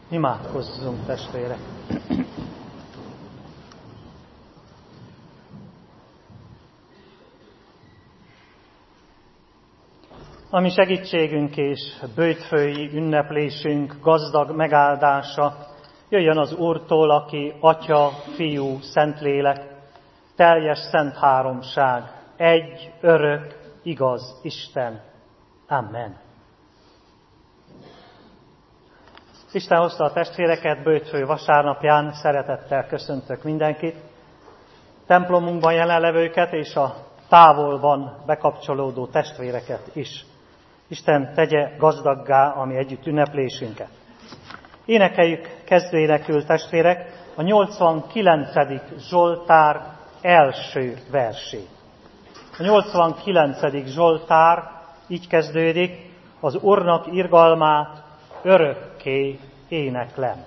Imádkozzunk, testvérek! Ami segítségünk és böjtfői ünneplésünk gazdag megáldása jöjjön az Úrtól, aki Atya, Fiú, Szentlélek, teljes szent háromság, egy, örök, igaz Isten. Amen. Isten hozta a testvéreket böjtfő vasárnapján, szeretettel köszöntök mindenkit, templomunkban jelenlevőket és a távolban bekapcsolódó testvéreket is. Isten tegye gazdaggá a mi együtt ünneplésünket. Énekeljük kezdőénekül, testvérek, a 89. Zsoltár első versét. A 89. Zsoltár így kezdődik: az Úrnak irgalmát örökké éneklem.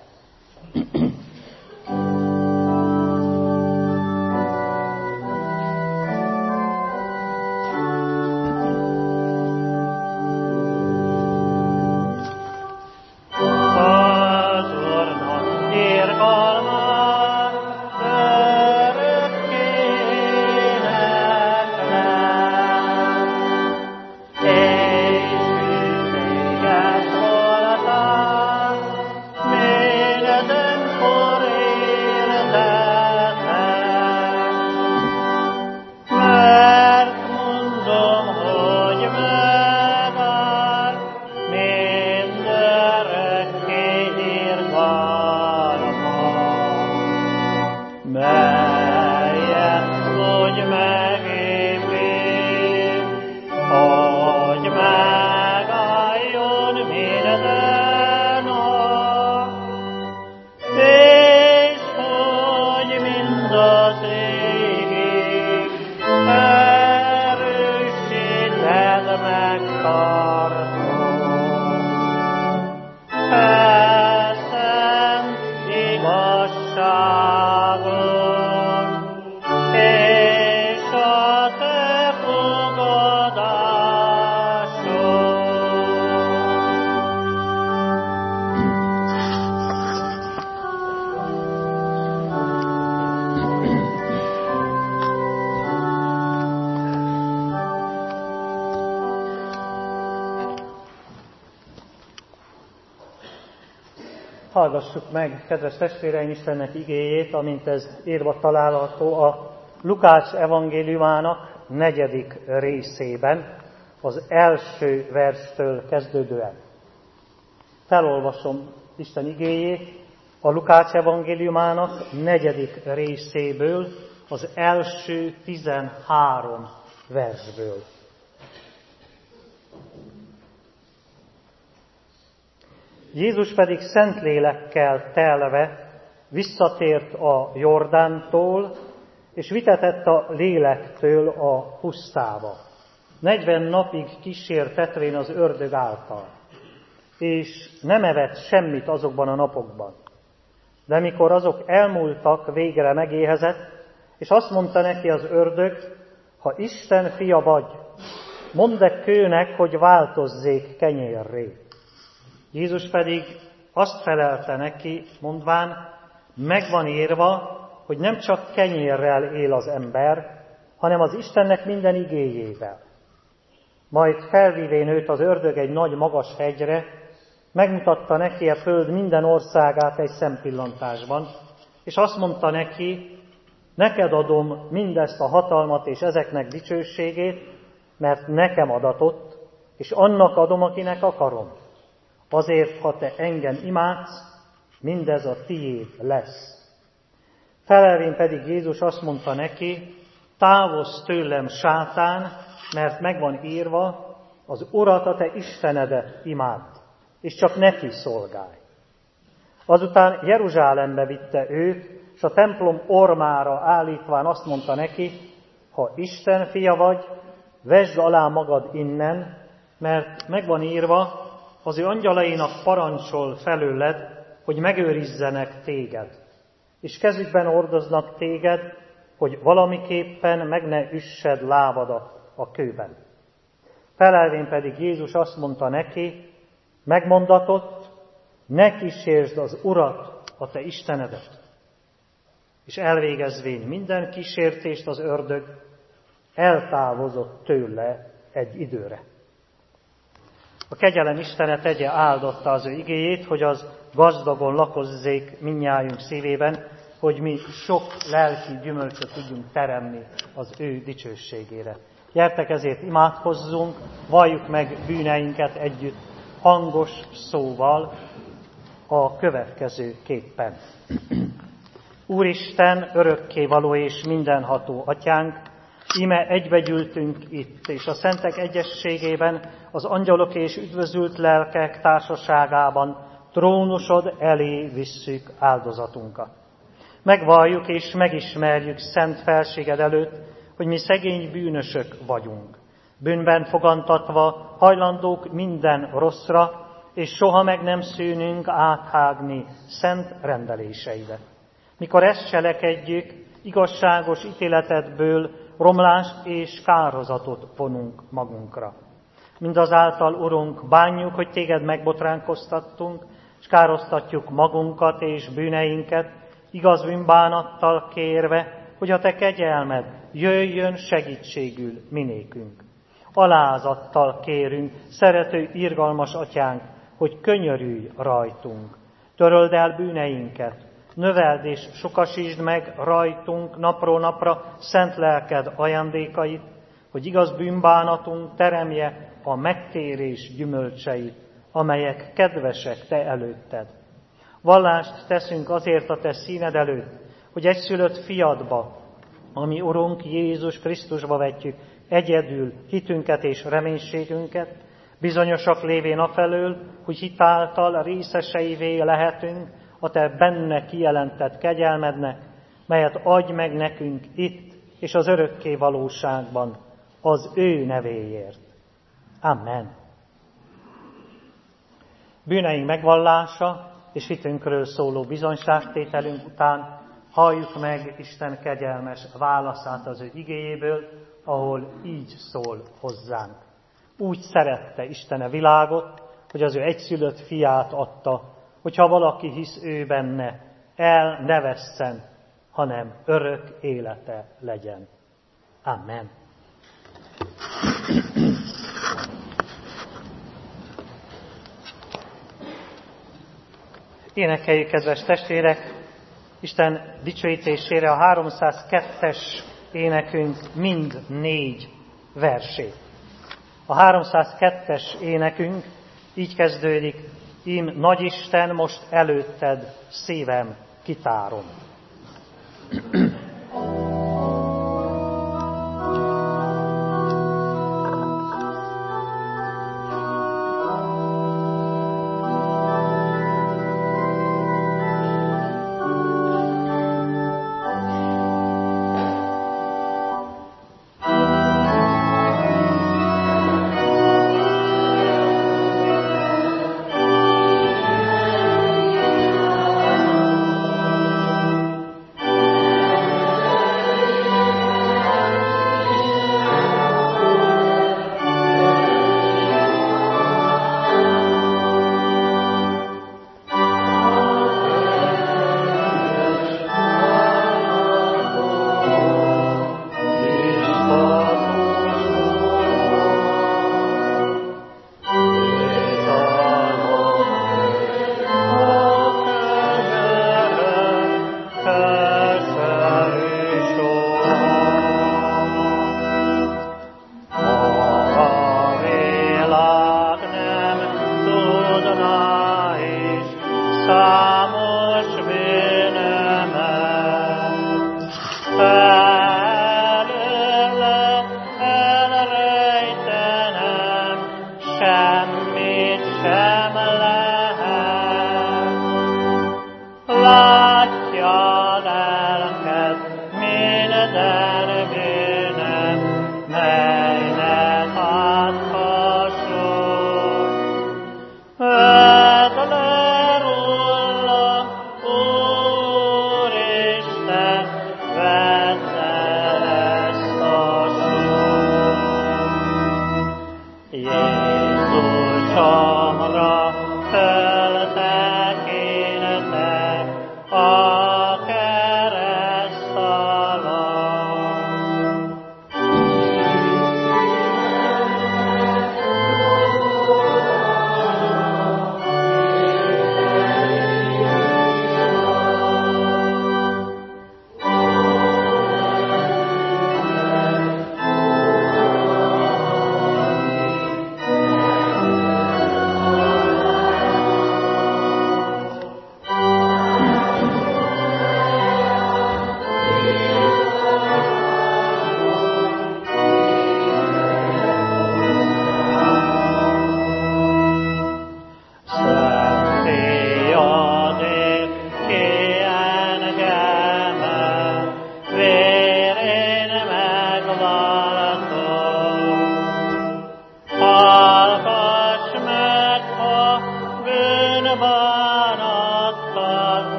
Hallgassuk meg, kedves testvéreim, Istennek igéjét, amint ez írva található a Lukács evangéliumának 4. részében, az első verstől kezdődően. Felolvasom Isten igéjét a Lukács evangéliumának 4. részéből, az első 13 versből. Jézus pedig Szentlélekkel telve visszatért a Jordántól, és vitetett a lélektől a pusztába. 40 napig kísértetvén az ördög által, és nem evett semmit azokban a napokban. De mikor azok elmúltak, végre megéhezett, és azt mondta neki az ördög: ha Isten fia vagy, mondd e kőnek, hogy változzék kenyérré. Jézus pedig azt felelte neki, mondván: megvan írva, hogy nem csak kenyérrel él az ember, hanem az Istennek minden igéjével. Majd felvivén őt az ördög egy nagy magas hegyre, megmutatta neki a föld minden országát egy szempillantásban, és azt mondta neki: neked adom mindezt a hatalmat és ezeknek dicsőségét, mert nekem adatott, és annak adom, akinek akarom. Azért, ha te engem imádsz, mindez a tiéd lesz. Felelvén pedig Jézus azt mondta neki: távozz tőlem, sátán, mert megvan írva, az Urat, a te Istenedet imádd, és csak neki szolgálj. Azután Jeruzsálembe vitte őt, és a templom ormára állítván azt mondta neki: ha Isten fia vagy, vesd alá magad innen, mert megvan írva, az ő angyalainak parancsol felőled, hogy megőrizzenek téged, és kezükben hordoznak téged, hogy valamiképpen meg ne üssed lábadat a kőben. Felelvén pedig Jézus azt mondta neki: megmondatott, Ne kísérsd az Urat, a te Istenedet. És elvégezvén minden kísértést az ördög eltávozott tőle egy időre. A kegyelem Istene tegye áldotta az ő igéjét, hogy az gazdagon lakozzék mindnyájunk szívében, hogy mi sok lelki gyümölcsöt tudjunk teremni az ő dicsőségére. Gyertek, ezért imádkozzunk, valljuk meg bűneinket együtt, hangos szóval a következőképpen. Úristen, örökkévaló és mindenható atyánk, íme egybegyűltünk itt, és a szentek egyességében, az angyalok és üdvözült lelkek társaságában trónusod elé visszük áldozatunkat. Megvalljuk és megismerjük szent felséged előtt, hogy mi szegény bűnösök vagyunk. Bűnben fogantatva hajlandók minden rosszra, és soha meg nem szűnünk áthágni szent rendeléseidet. Mikor ezt cselekedjük, igazságos ítéletedből romlást és kározatot vonunk magunkra. Mindazáltal, Urunk, bánjuk, hogy téged megbotránkoztattunk, és károsztatjuk magunkat és bűneinket, igaz bűnbánattal kérve, hogy a te kegyelmed jöjjön segítségül minékünk. Alázattal kérünk, szerető, irgalmas atyánk, hogy könyörülj rajtunk. Töröld el bűneinket, növeld és sokasítsd meg rajtunk napról napra szent lelked ajándékait, hogy igaz bűnbánatunk teremje a megtérés gyümölcseit, amelyek kedvesek te előtted. Vallást teszünk azért a te színed előtt, hogy egyszülött fiadba, ami Urunk Jézus Krisztusba vetjük egyedül hitünket és reménységünket, bizonyosak lévén afelől, hogy hitáltal részeseivé lehetünk a te benne kijelentett kegyelmednek, melyet adj meg nekünk itt és az örökké valóságban, az ő nevéért. Amen. Bűneink megvallása és hitünkről szóló bizonyságtételünk után halljuk meg Isten kegyelmes válaszát az ő igéjéből, ahol így szól hozzánk. Úgy szerette Isten a világot, hogy az ő egyszülött fiát adta, hogyha valaki hisz ő benne, el ne vesszen, hanem örök élete legyen. Amen. Énekeljük, kedves testvérek, Isten dicsőítésére a 302-es énekünk mind 4 versét. A 302-es énekünk így kezdődik: Ím nagyisten, most előtted szívem kitárom.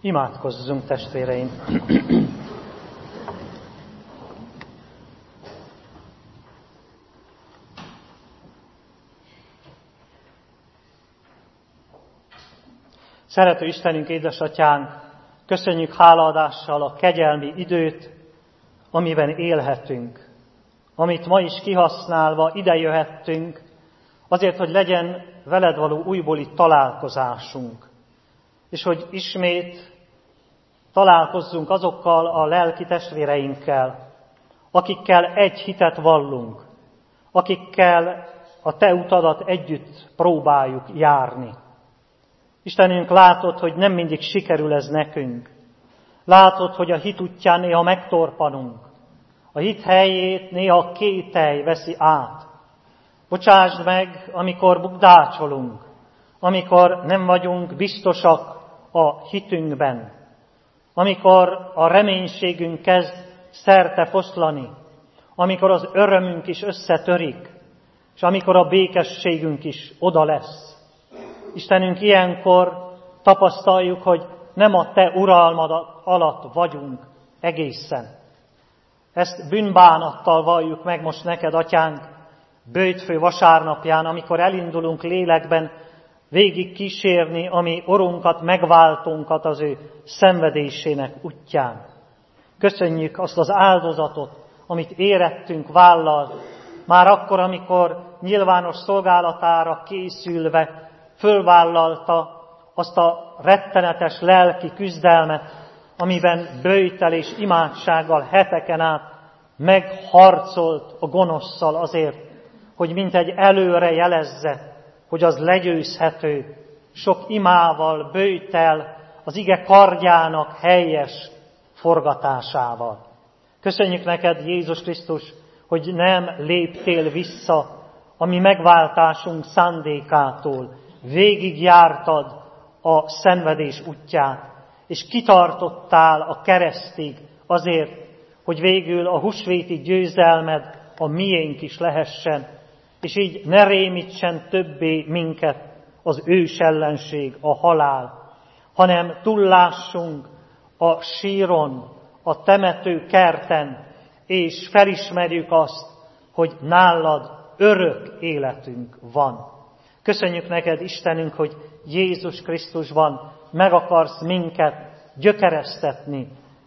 Imádkozzunk, testvéreim! Szerető Istenünk, édesatyánk, köszönjük hálaadással a kegyelmi időt, amiben élhetünk, amit ma is kihasználva ide jöhettünk, azért, hogy legyen veled való újbóli találkozásunk, és hogy ismét találkozzunk azokkal a lelki testvéreinkkel, akikkel egy hitet vallunk, akikkel a Te utadat együtt próbáljuk járni. Istenünk, látod, hogy nem mindig sikerül ez nekünk. Látod, hogy a hit útján néha megtorpanunk. A hit helyét néha kételj veszi át. Bocsásd meg, amikor bukdácsolunk, amikor nem vagyunk biztosak a hitünkben, amikor a reménységünk kezd szerte foszlani, amikor az örömünk is összetörik, és amikor a békességünk is oda lesz. Istenünk, ilyenkor tapasztaljuk, hogy nem a Te uralmad alatt vagyunk egészen. Ezt bűnbánattal valljuk meg most neked, Atyánk, böjtfő vasárnapján, amikor elindulunk lélekben végig kísérni a mi Urunkat, megváltónkat az ő szenvedésének útján. Köszönjük azt az áldozatot, amit érettünk vállalt, már akkor, amikor nyilvános szolgálatára készülve fölvállalta azt a rettenetes lelki küzdelmet, amiben böjttel és imádsággal heteken át megharcolt a gonosszal azért, hogy mintegy előre jelezze, hogy az legyőzhető, sok imával, böjttel, az ige kardjának helyes forgatásával. Köszönjük neked, Jézus Krisztus, hogy nem léptél vissza a mi megváltásunk szándékától, végigjártad a szenvedés útját, és kitartottál a keresztig azért, hogy végül a húsvéti győzelmed a miénk is lehessen, és így ne rémítsen többé minket az ős ellenség, a halál, hanem túllássunk a síron, a temető kerten, és felismerjük azt, hogy nálad örök életünk van. Köszönjük neked, Istenünk, hogy Jézus Krisztusban meg akarsz minket gyökeresztetni,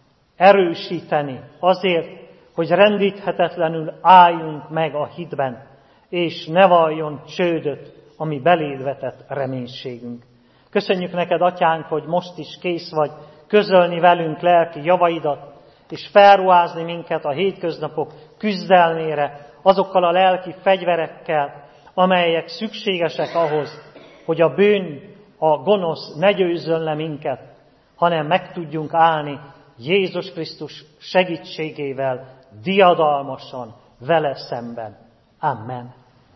erősíteni azért, hogy rendíthetetlenül álljunk meg a hitben, és ne valljon csődöt a mi beléd vetett reménységünk. Köszönjük neked, Atyánk, hogy most is kész vagy közölni velünk lelki javaidat, és felruházni minket a hétköznapok küzdelmére, azokkal a lelki fegyverekkel, amelyek szükségesek ahhoz, hogy a bűn, a gonosz ne győzzön le minket, hanem meg tudjunk állni Jézus Krisztus segítségével diadalmasan vele szemben. Amen.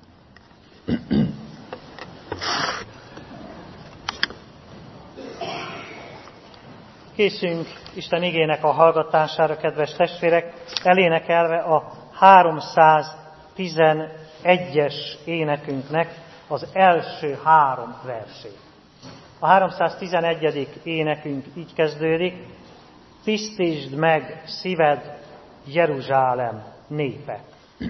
Készünk Isten igének a hallgatására, kedves testvérek, elénekelve a 311-es énekünknek az első 3 versét. A 311. énekünk így kezdődik: tisztítsd meg szíved, Jeruzsálem népe.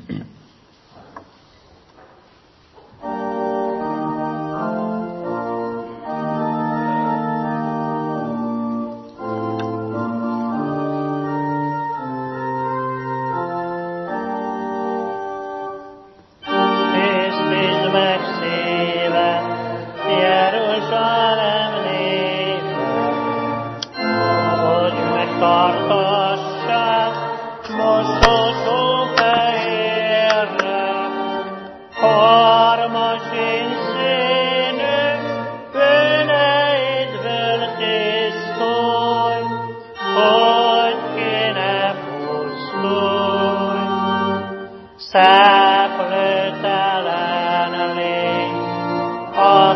Szeplőtelen légy a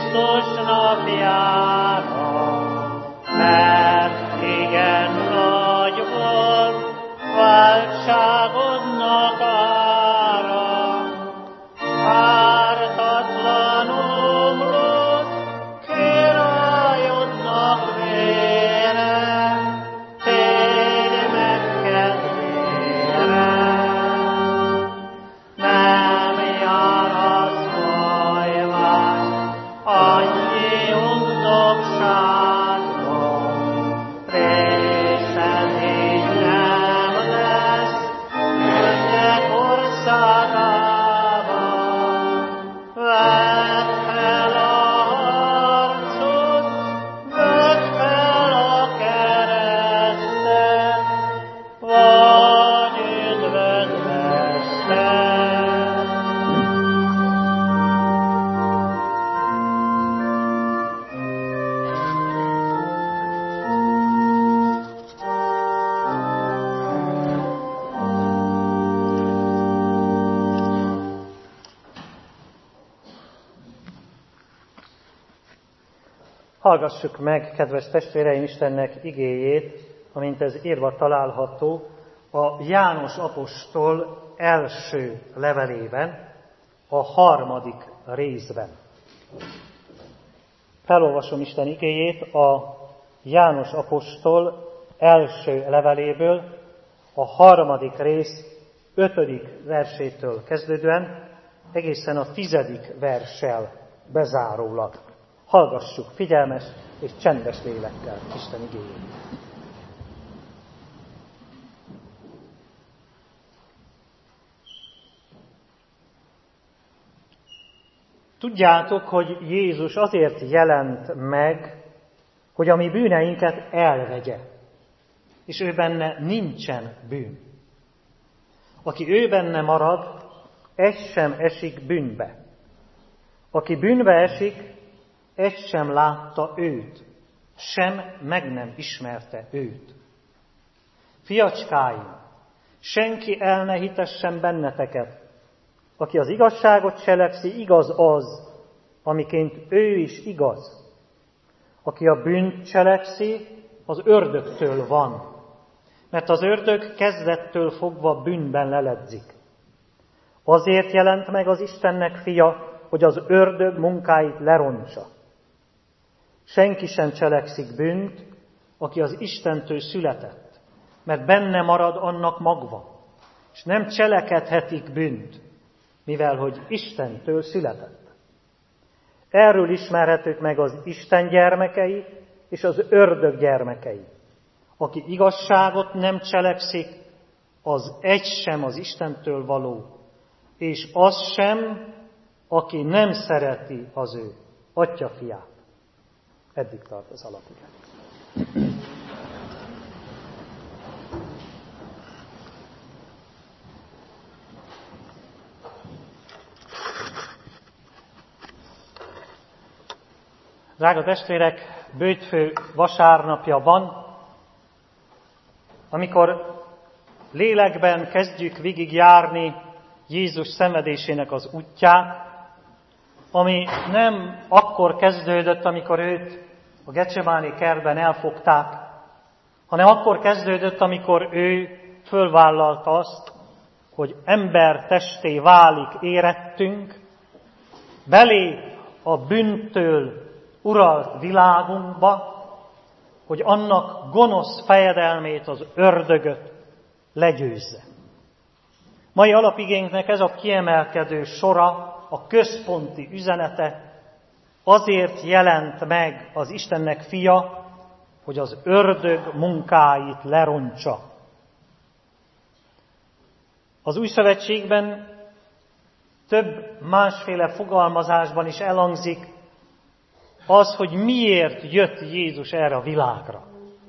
Krisztus napjára, mert igen nagy Hallgassuk meg, kedves testvéreim, Istennek igéjét, amint ez írva található a János apostol első levelében, a 3. részben. Felolvasom Isten igéjét a János apostol első leveléből, a 3. rész 5. versétől kezdődően, egészen a 10. verssel bezárólag. Hallgassuk figyelmes és csendes lélekkel Isten igéjét. Tudjátok, hogy Jézus azért jelent meg, hogy a mi bűneinket elvegye, és ő benne nincsen bűn. Aki ő benne marad, egy sem esik bűnbe. Aki bűnbe esik, egy sem látta őt, sem meg nem ismerte őt. Fiacskáim, senki el ne hitessen benneteket. Aki az igazságot cselekszi, igaz az, amiként ő is igaz. Aki a bűnt cselekszi, az ördögtől van, mert az ördög kezdettől fogva bűnben leledzik. Azért jelent meg az Istennek fia, hogy az ördög munkáit lerontsa. Senki sem cselekszik bűnt, aki az Istentől született, mert benne marad annak magva, és nem cselekedhetik bűnt, mivel hogy Istentől született. Erről ismerhetők meg az Isten gyermekei és az ördög gyermekei. Aki igazságot nem cselekszik, az egy sem az Istentől való, és az sem, aki nem szereti az ő atyafiát. Eddig tart az alapigát. Drága testvérek, böjtfő vasárnapja van, amikor lélekben kezdjük végigjárni Jézus szenvedésének az útját, ami nem akkor kezdődött, amikor őt a Getsemáni kertben elfogták, hanem akkor kezdődött, amikor ő fölvállalta azt, hogy ember testé válik érettünk, belép a bűntől uralt világunkba, hogy annak gonosz fejedelmét, az ördögöt legyőzze. Mai alapigénknek ez a kiemelkedő sora, a központi üzenete, azért jelent meg az Istennek fia, hogy az ördög munkáit lerontsa. Az Új Szövetségben több másféle fogalmazásban is elhangzik az, hogy miért jött Jézus erre a világra.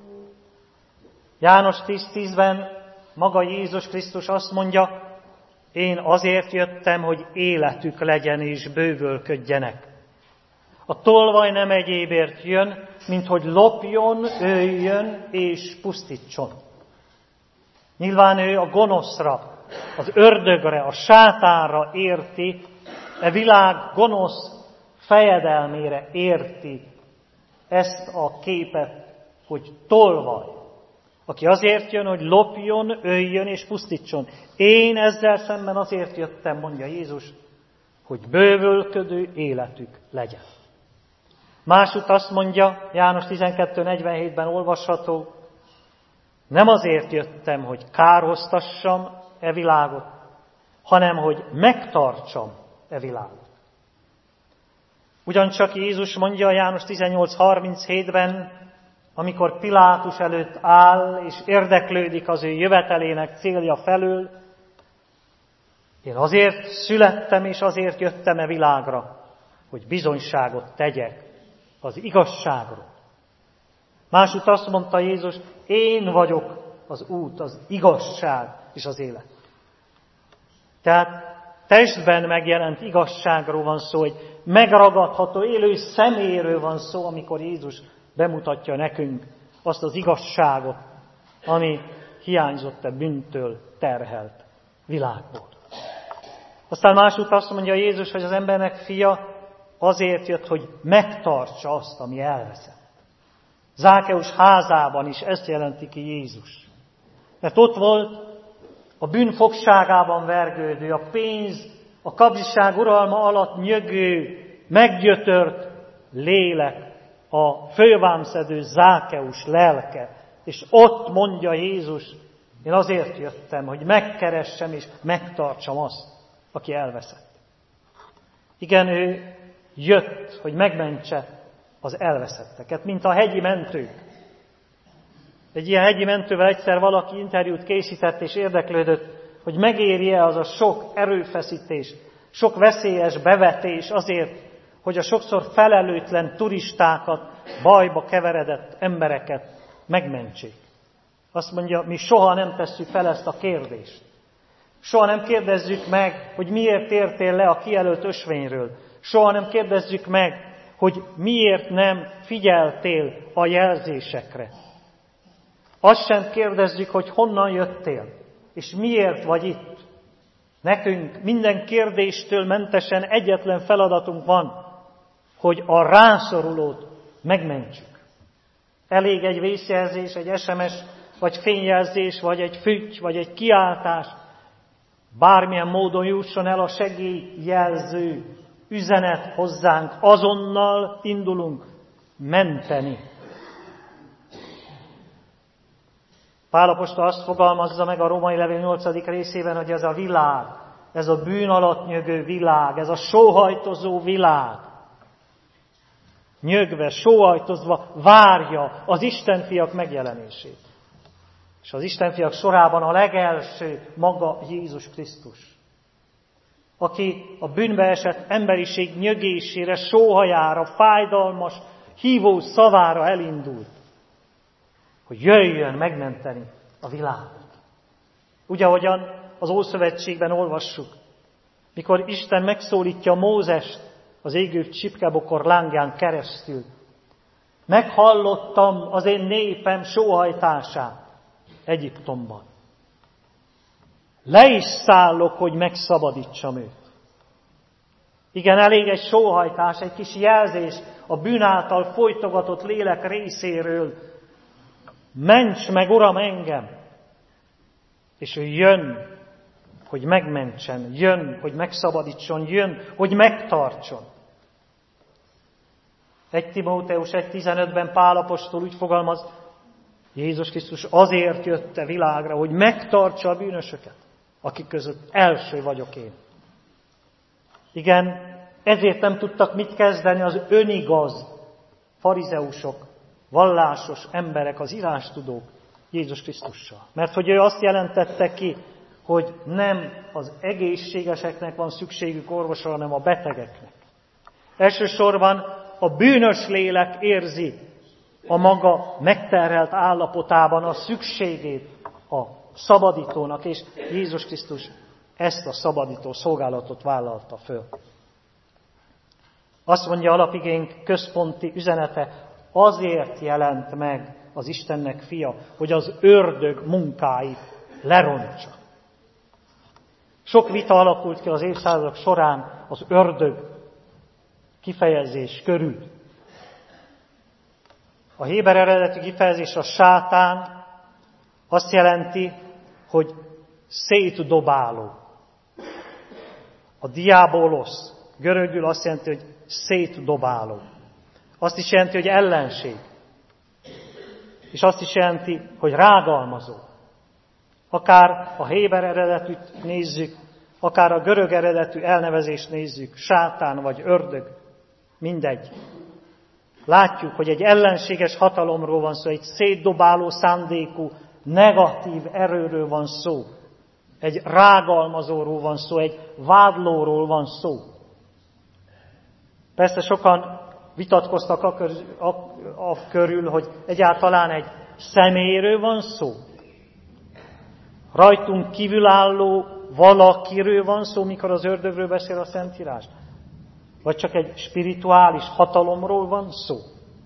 János 10:10-ben maga Jézus Krisztus azt mondja, én azért jöttem, hogy életük legyen és bővölködjenek. A tolvaj nem egyébért jön, mint hogy lopjon, öljön és pusztítson. Nyilván ő a gonoszra, az ördögre, a sátánra érti, e világ gonosz fejedelmére érti ezt a képet, hogy tolvaj, aki azért jön, hogy lopjon, öljön és pusztítson. Én ezzel szemben azért jöttem, mondja Jézus, hogy bővölködő életük legyen. Másút azt mondja, János 12:47-ben olvasható, nem azért jöttem, hogy kárhoztassam e világot, hanem hogy megtartsam e világot. Ugyancsak Jézus mondja János 18:37-ben, amikor Pilátus előtt áll, és érdeklődik az ő jövetelének célja felől, én azért születtem, és azért jöttem e világra, hogy bizonyságot tegyek az igazságról. Másút azt mondta Jézus, én vagyok az út, az igazság és az élet. Tehát testben megjelent igazságról van szó, egy megragadható, élő személyről van szó, amikor Jézus bemutatja nekünk azt az igazságot, ami hiányzott a bűntől terhelt világból. Aztán másút azt mondja Jézus, hogy az embernek fia azért jött, hogy megtartsa azt, ami elveszett. Zákeus házában is ezt jelenti ki Jézus. Mert ott volt a bűn fogságában vergődő, a pénz, a kapzsiság uralma alatt nyögő, meggyötört lélek, a fővámszedő Zákeus lelke. És ott mondja Jézus, én azért jöttem, hogy megkeressem és megtartsam azt, aki elveszett. Igen, ő jött, hogy megmentse az elveszetteket, mint a hegyi mentők. Egy ilyen hegyi mentővel egyszer valaki interjút készített és érdeklődött, hogy megéri-e az a sok erőfeszítés, sok veszélyes bevetés azért, hogy a sokszor felelőtlen turistákat, bajba keveredett embereket megmentsék. Azt mondja, mi soha nem tesszük fel ezt a kérdést. Soha nem kérdezzük meg, hogy miért tértél le a kijelölt ösvényről. Soha nem kérdezzük meg, hogy miért nem figyeltél a jelzésekre. Azt sem kérdezzük, hogy honnan jöttél, és miért vagy itt. Nekünk minden kérdéstől mentesen egyetlen feladatunk van, hogy a rászorulót megmentsük. Elég egy vészjelzés, egy SMS, vagy fényjelzés, vagy egy fütty, vagy egy kiáltás. Bármilyen módon jusson el a segélyjelző üzenet hozzánk, azonnal indulunk menteni. Pál apostol azt fogalmazza meg a Római levél 8. részében, hogy ez a világ, ez a bűn alatt nyögő világ, ez a sóhajtozó világ, nyögve, sóhajtozva várja az Istenfiak megjelenését. És az Istenfiak sorában a legelső maga Jézus Krisztus, aki a bűnbe esett emberiség nyögésére, sóhajára, fájdalmas, hívó szavára elindult, hogy jöjjön megmenteni a világot. Ugye, ahogyan az Ószövetségben olvassuk, mikor Isten megszólítja Mózest az égő csipkebokor lángján keresztül. Meghallottam az én népem sóhajtását Egyiptomban. Le is szállok, hogy megszabadítsam őt. Igen, elég egy sóhajtás, egy kis jelzés a bűn által folytogatott lélek részéről. Ments meg, Uram, engem! És ő jön, hogy megmentsen, jön, hogy megszabadítson, jön, hogy megtartson. 1 Timóteus 1.15-ben Pál apostol úgy fogalmaz, Jézus Krisztus azért jött a világra, hogy megtartsa a bűnösöket, akik között első vagyok én. Igen, ezért nem tudtak mit kezdeni az önigaz farizeusok, vallásos emberek, az írástudók Jézus Krisztussal. Mert hogy ő azt jelentette ki, hogy nem az egészségeseknek van szükségük orvosra, hanem a betegeknek. Elsősorban a bűnös lélek érzi a maga megterhelt állapotában a szükségét a szabadítónak, és Jézus Krisztus ezt a szabadító szolgálatot vállalta föl. Azt mondja alapigénk központi üzenete, azért jelent meg az Istennek fia, hogy az ördög munkáit lerontsa. Sok vita alakult ki az évszázadok során az ördög kifejezés körül. A héber eredetű kifejezés, a sátán azt jelenti, hogy szétdobáló. A diabolosz görögül azt jelenti, hogy szétdobáló. Azt is jelenti, hogy ellenség. És azt is jelenti, hogy rágalmazó. Akár a héber eredetűt nézzük, akár a görög eredetű elnevezést nézzük, sátán vagy ördög, mindegy. Látjuk, hogy egy ellenséges hatalomról van szó, egy szétdobáló szándékú, negatív erőről van szó. Egy rágalmazóról van szó, egy vádlóról van szó. Persze sokan vitatkoztak a körül, hogy egyáltalán egy személyről van szó. Rajtunk kívülálló valakiről van szó, mikor az ördögről beszél a Szentírás. Vagy csak egy spirituális hatalomról van szó.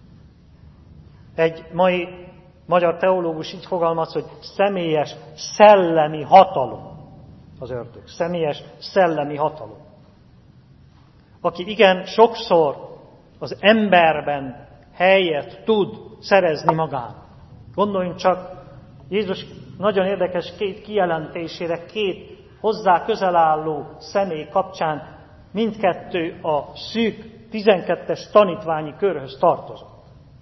Egy mai magyar teológus így fogalmaz, hogy személyes szellemi hatalom az ördög. Személyes szellemi hatalom. aki igen sokszor az emberben helyet tud szerezni magának. Gondoljunk csak Jézus nagyon érdekes két kijelentésére, két hozzá közel álló személy kapcsán, mindkettő a szűk 12-es tanítványi körhöz tartozott.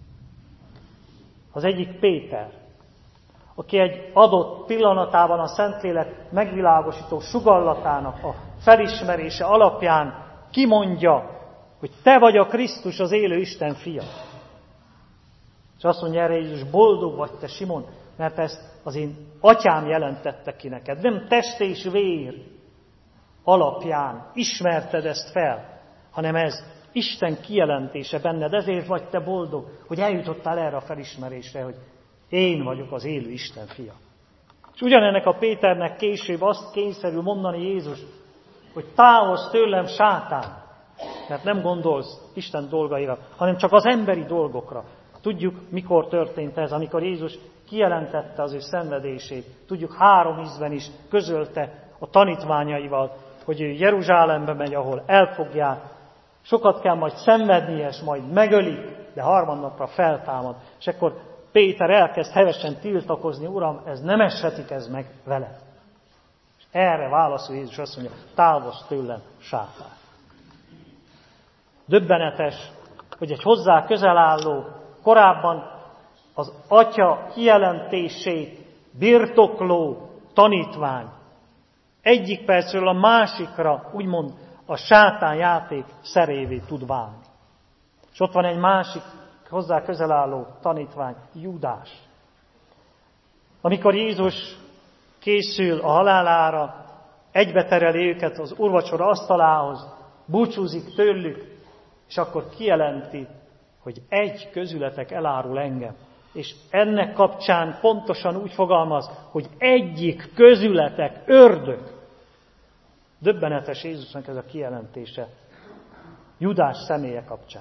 Az egyik Péter, aki egy adott pillanatában a Szentlélek megvilágosító sugallatának a felismerése alapján kimondja, hogy te vagy a Krisztus, az élő Isten fia. És azt mondja erre Jézus, boldog vagy te, Simon, mert ezt az én atyám jelentette ki neked. Nem test és vér alapján ismerted ezt fel, hanem ez Isten kijelentése benned. Ezért vagy te boldog, hogy eljutottál erre a felismerésre, hogy én vagyok az élő Isten fia. És ugyanennek a Péternek később azt kényszerül mondani Jézus, hogy távozz tőlem, sátán, mert nem gondolsz Isten dolgaira, hanem csak az emberi dolgokra. Tudjuk, mikor történt ez, amikor Jézus kijelentette az ő szenvedését. Tudjuk, 3 ízben is közölte a tanítványaival, hogy ő Jeruzsálembe megy, ahol elfogják, sokat kell majd szenvednie, és majd megölik, de harmadnapra feltámad. És akkor Péter elkezd hevesen tiltakozni, Uram, ez nem eshetik ez meg veled. És erre válaszol Jézus, azt mondja, távozz tőlem, sátán. Döbbenetes, hogy egy hozzá közel álló, korábban az atya kijelentését birtokló tanítvány egyik percről a másikra, úgymond a sátán játék szerévé tud válni. És ott van egy másik hozzá közel álló tanítvány, Júdás. Amikor Jézus készül a halálára, egybetereli őket az úrvacsora asztalához, búcsúzik tőlük, és akkor kijelenti, hogy egy közületek elárul engem. És ennek kapcsán pontosan úgy fogalmaz, hogy egyik közületek ördög. Döbbenetes Jézusnak ez a kijelentése Judás személye kapcsán.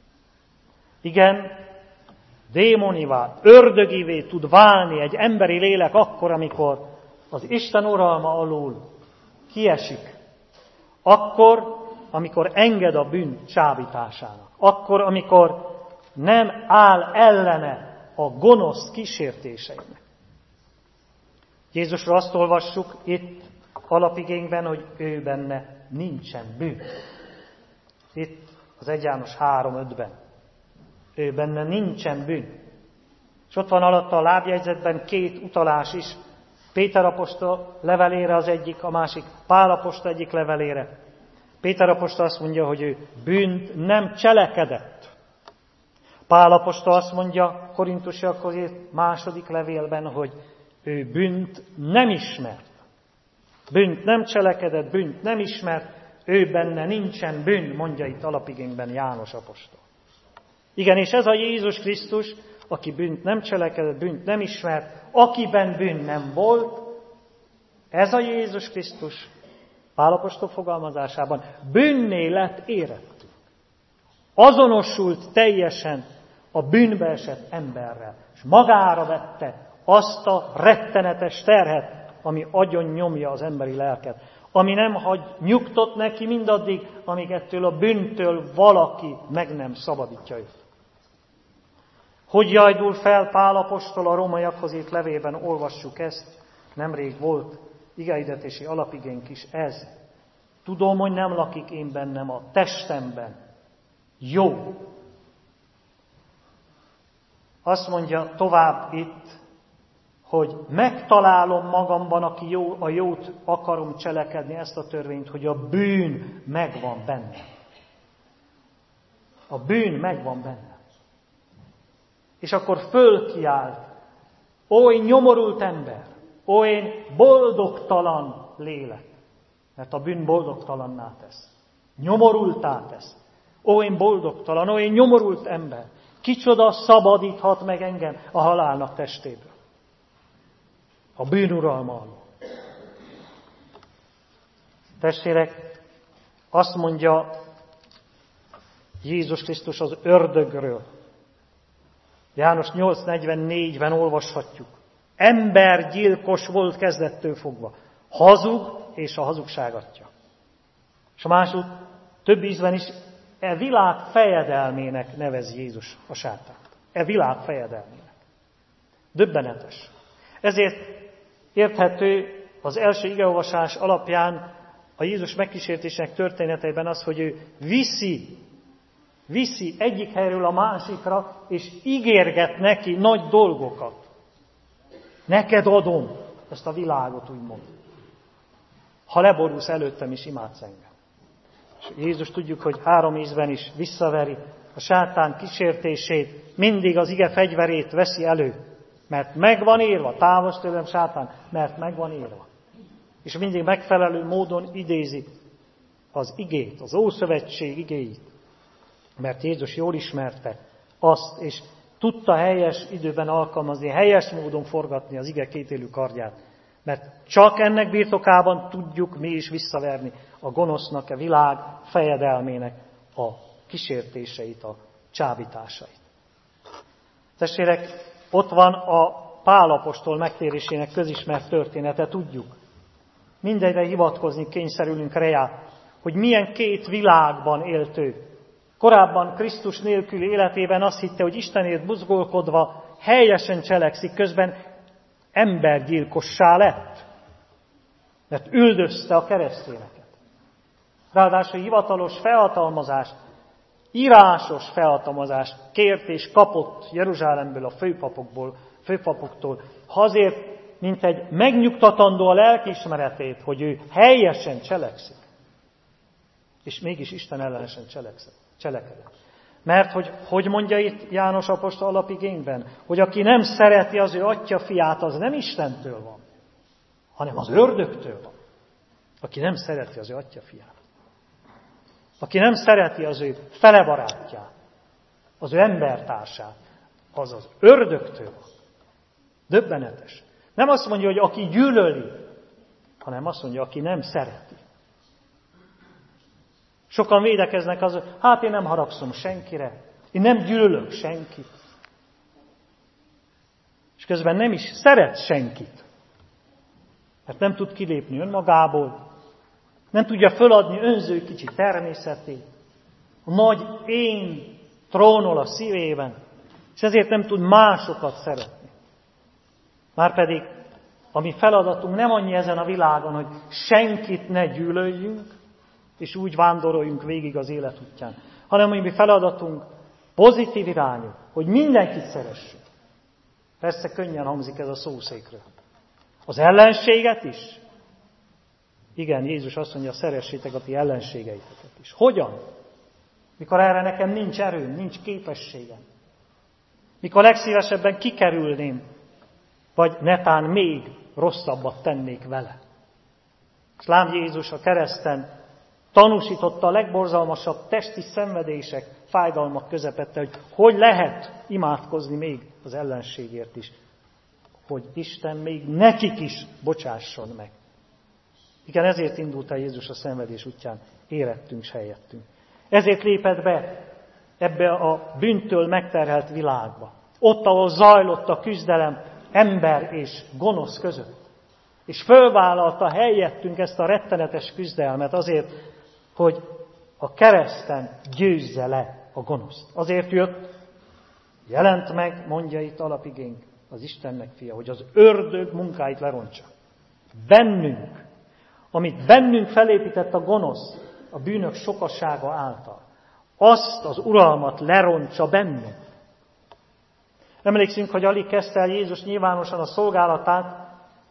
Igen, démonivá, ördögivé tud válni egy emberi lélek akkor, amikor az Isten uralma alól kiesik. Akkor, amikor enged a bűn csábításának. Akkor, amikor nem áll ellene a gonosz kísértéseinek. Jézusról azt olvassuk itt alapigényben, hogy ő benne nincsen bűn. Itt az 1 János 3:5-ben. Ő benne nincsen bűn. És ott van alatta a lábjegyzetben 2 utalás is. Péter apostol levelére az egyik, a másik Pál apostol egyik levelére. Péter apostol azt mondja, hogy ő bűnt nem cselekedett. Pál apostol azt mondja Korintusiakhoz írt második levélben, hogy ő bűnt nem ismert. Bűnt nem cselekedett, bűnt nem ismert, ő benne nincsen bűn, mondja itt alapigényben János apostol. Igen, és ez a Jézus Krisztus, aki bűnt nem cselekedett, bűnt nem ismert, akiben bűn nem volt, ez a Jézus Krisztus Pál apostol fogalmazásában bűnné lett érettük. Azonosult teljesen a bűnbe esett emberrel, és magára vette azt a rettenetes terhet, ami agyon nyomja az emberi lelket, ami nem hagy nyugtot neki mindaddig, amíg ettől a bűntől valaki meg nem szabadítja őt. Hogy jajdul fel Pál apostol a rómaiakhoz írt levélben, olvassuk ezt, nemrég volt igehirdetési alapigénk is ez. Tudom, hogy nem lakik én bennem a testemben. Jó. Azt mondja tovább itt, hogy megtalálom magamban, aki a jót akarom cselekedni, ezt a törvényt, hogy a bűn megvan benne. A bűn megvan benne. És akkor fölkiált, ó, én nyomorult ember, ó, én boldogtalan lélek, mert a bűn boldogtalanná tesz. Nyomorultá tesz. Ó, én boldogtalan, ó, én nyomorult ember. Kicsoda szabadíthat meg engem a halálnak testéből? A bűn uralma alól. Testvérek, azt mondja Jézus Krisztus az ördögről. János 8:44-ben olvashatjuk. Embergyilkos volt kezdettől fogva. Hazug és a hazugság atya. És a másod, Több ízben is e világ fejedelmének nevezi Jézus a sátánt. E világ fejedelmének. Döbbenetes. Ezért érthető az első igeolvasás alapján a Jézus megkísértésének történeteiben az, hogy ő viszi egyik helyről a másikra, és ígérget neki nagy dolgokat. Neked adom ezt a világot, úgymond. Ha leborulsz előttem, is imádsz engem. És Jézus tudjuk, hogy 3 ízben is visszaveri a sátán kísértését, mindig az ige fegyverét veszi elő. Mert megvan írva, távozz tőlem sátán, mert megvan írva. És mindig megfelelő módon idézi az igét, az Ószövetség igéit. Mert Jézus jól ismerte azt, és tudta helyes időben alkalmazni, helyes módon forgatni az ige kétélű kardját. Mert csak ennek birtokában tudjuk mi is visszaverni a gonosznak, a világ fejedelmének a kísértéseit, a csábításait. Testvérek, ott van a Pál apostol megtérésének közismert története, tudjuk. Mindenre hivatkozni kényszerülünk rá, hogy milyen 2 világban élt ő. Korábban Krisztus nélküli életében azt hitte, hogy Istenért buzgolkodva helyesen cselekszik, közben embergyilkossá lett. Mert üldözte a keresztényeket. Ráadásul hivatalos felhatalmazást, írásos felhatalmazást kért és kapott Jeruzsálemből, a főpapoktól, azért, mint egy megnyugtatandó a lelkiismeretét, hogy ő helyesen cselekszik. És mégis Isten ellenesen cselekedett. Mert hogy mondja itt János apostol alapigényben, hogy aki nem szereti az ő atya fiát, az nem Istentől van, hanem az ördögtől van. Aki nem szereti az ő atya fiát. Aki nem szereti az ő felebarátját, az ő embertársát, az az ördögtől van. Döbbenetes. Nem azt mondja, hogy aki gyűlöli, hanem azt mondja, aki nem szereti. Sokan védekeznek az, hogy hát én nem haragszom senkire, én nem gyűlölök senkit. És közben nem is szeret senkit. Mert nem tud kilépni önmagából, nem tudja föladni önző kicsi természetét. A nagy én trónol a szívében, és ezért nem tud másokat szeretni. Márpedig a mi feladatunk nem annyi ezen a világon, hogy senkit ne gyűlöljünk, és úgy vándoroljunk végig az élet útján, hanem a mi feladatunk pozitív irányú, hogy mindenkit szeressünk. Persze könnyen hangzik ez a szószékről. Az ellenséget is? Igen, Jézus azt mondja, szeressétek a ti ellenségeiteket is. Hogyan? Mikor erre nekem nincs erőm, nincs képességem. Mikor legszívesebben kikerülném, vagy netán még rosszabbat tennék vele. És lám Jézus a kereszten tanúsította a legborzalmasabb testi szenvedések, fájdalmak közepette, hogy lehet imádkozni még az ellenségért is. Hogy Isten még nekik is bocsásson meg. Igen, ezért indult el Jézus a szenvedés útján, érettünk, s helyettünk. Ezért lépett be ebbe a bűntől megterhelt világba. Ott, ahol zajlott a küzdelem ember és gonosz között. És fölvállalta helyettünk ezt a rettenetes küzdelmet azért, hogy a kereszten győzze le a gonoszt. Azért jött, jelent meg, mondja itt alapigénk, az Istennek fia, hogy az ördög munkáit lerontsa. Bennünk, amit bennünk felépített a gonosz, a bűnök sokassága által, azt az uralmat lerontsa bennünk. Emlékszünk, hogy alig kezdte el Jézus nyilvánosan a szolgálatát,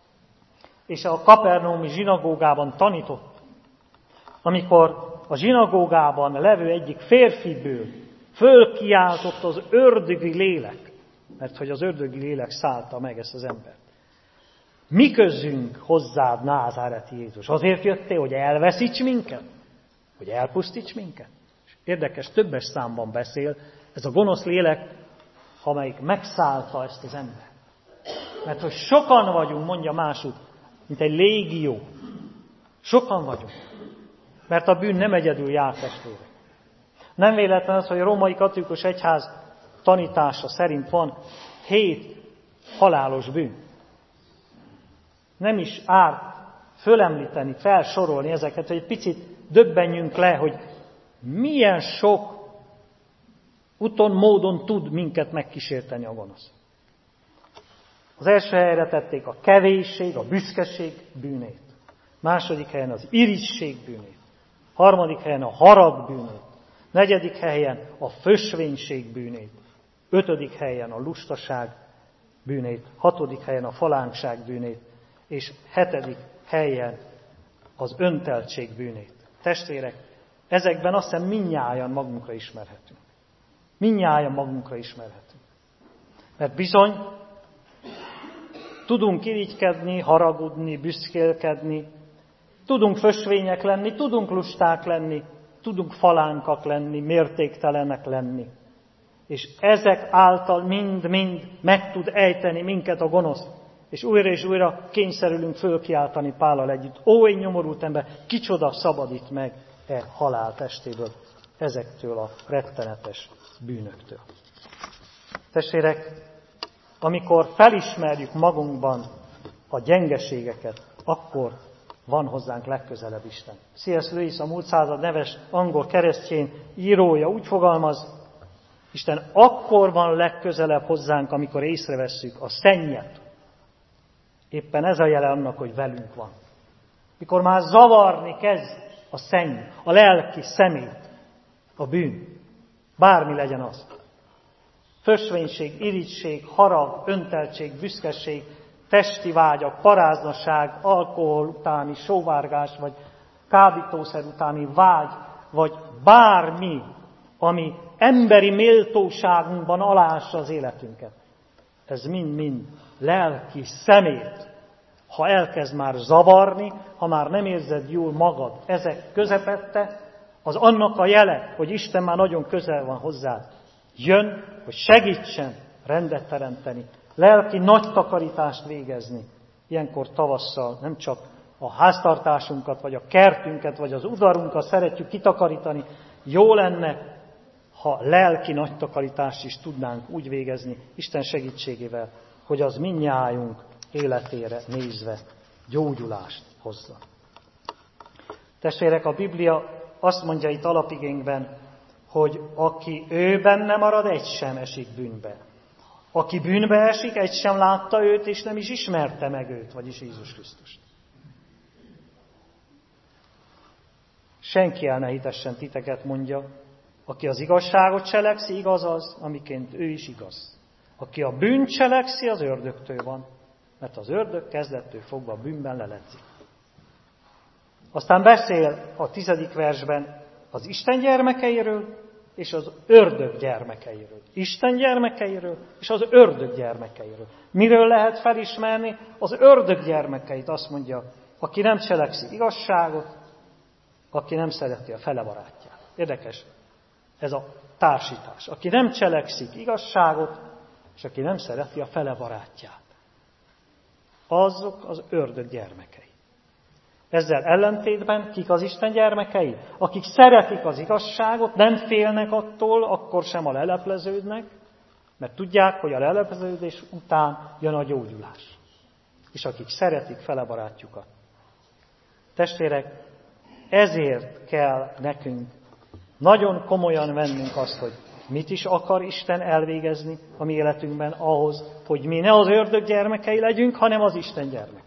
és a kapernaumi zsinagógában tanított. Amikor a zsinagógában levő egyik férfiből fölkiáltott az ördögi lélek, mert hogy az ördögi lélek szállta meg ezt az embert. Mi közünk hozzád, názáreti Jézus? Azért jöttél, hogy elveszíts minket? Hogy elpusztíts minket? És érdekes, többes számban beszél ez a gonosz lélek, amelyik megszállta ezt az embert. Mert hogy sokan vagyunk, mondja másút, mint egy légió. Sokan vagyunk. Mert a bűn nem egyedül jár, testvérek. Nem véletlen az, hogy a római katolikus egyház tanítása szerint van 7 halálos bűn. Nem is árt fölemlíteni, felsorolni ezeket, hogy egy picit döbbenjünk le, hogy milyen sok úton, módon tud minket megkísérteni a gonosz. Az első helyre tették a kevésség, a büszkeség bűnét. Második helyen az irigység bűnét. Harmadik helyen a harag bűnét. Negyedik helyen a fösvénység bűnét. Ötödik helyen a lustaság bűnét. Hatodik helyen a falánkság bűnét. És hetedik helyen az önteltség bűnét. Testvérek, ezekben azt hiszem mindnyájan magunkra ismerhetünk. Mindnyájan magunkra ismerhetünk. Mert bizony tudunk irigykedni, haragudni, büszkélkedni, tudunk fösvények lenni, tudunk lusták lenni, tudunk falánkak lenni, mértéktelenek lenni. És ezek által mind-mind meg tud ejteni minket a gonosz. És újra kényszerülünk fölkiáltani Pállal együtt. Ó, én nyomorult ember, kicsoda szabadít meg halál testéből, ezektől a rettenetes bűnöktől. Testvérek, amikor felismerjük magunkban a gyengeségeket, akkor van hozzánk legközelebb Isten. C.S. Lewis, a múlt század neves angol keresztény írója úgy fogalmaz, Isten akkor van legközelebb hozzánk, amikor észrevesszük a szennyet. Éppen ez a jele annak, hogy velünk van. Mikor már zavarni kezd a szenny, a lelki szemét, a bűn, bármi legyen az. Fösvénység, irigység, harag, önteltség, büszkeség, testi vágyak, paráznaság, alkohol utáni sóvárgás, vagy kábítószer utáni vágy, vagy bármi, ami emberi méltóságunkban aláássa az életünket. Ez mind-mind lelki szemét. Ha elkezd már zavarni, ha már nem érzed jól magad ezek közepette, az annak a jele, hogy Isten már nagyon közel van hozzád. Jön, hogy segítsen rendet teremteni, lelki nagy takarítást végezni. Ilyenkor tavasszal nem csak a háztartásunkat, vagy a kertünket, vagy az udvarunkat szeretjük kitakarítani. Jó lenne, ha lelki nagy takarítást is tudnánk úgy végezni, Isten segítségével, hogy az mindnyájunk életére nézve gyógyulást hozza. Testvérek, a Biblia azt mondja itt alapigénkben, hogy aki ő benne marad, egy sem esik bűnbe. Aki bűnbe esik, egy sem látta őt, és nem is ismerte meg őt, vagyis Jézus Krisztust. Senki el ne hitessen titeket, mondja, aki az igazságot cselekszi, igaz az, amiként ő is igaz. Aki a bűnt cselekszi, az ördögtől van, mert az ördög kezdettől fogva bűnben leledzik. Aztán beszél a 10. versben az Isten gyermekeiről és az ördög gyermekeiről. Isten gyermekeiről és az ördög gyermekeiről. Miről lehet felismerni az ördög gyermekeit? Azt mondja, aki nem cselekszi igazságot, aki nem szereti a fele barátját. Érdekes ez a társítás. Aki nem cselekszik igazságot, és aki nem szereti a fele barátját. Azok az ördög gyermekei. Ezzel ellentétben kik az Isten gyermekei? Akik szeretik az igazságot, nem félnek attól, akkor sem a lelepleződnek, mert tudják, hogy a lelepleződés után jön a gyógyulás. És akik szeretik fele barátjukat. Testvérek, ezért kell nekünk nagyon komolyan vennünk azt, hogy mit is akar Isten elvégezni a mi életünkben ahhoz, hogy mi ne az ördög gyermekei legyünk, hanem az Isten gyermekei.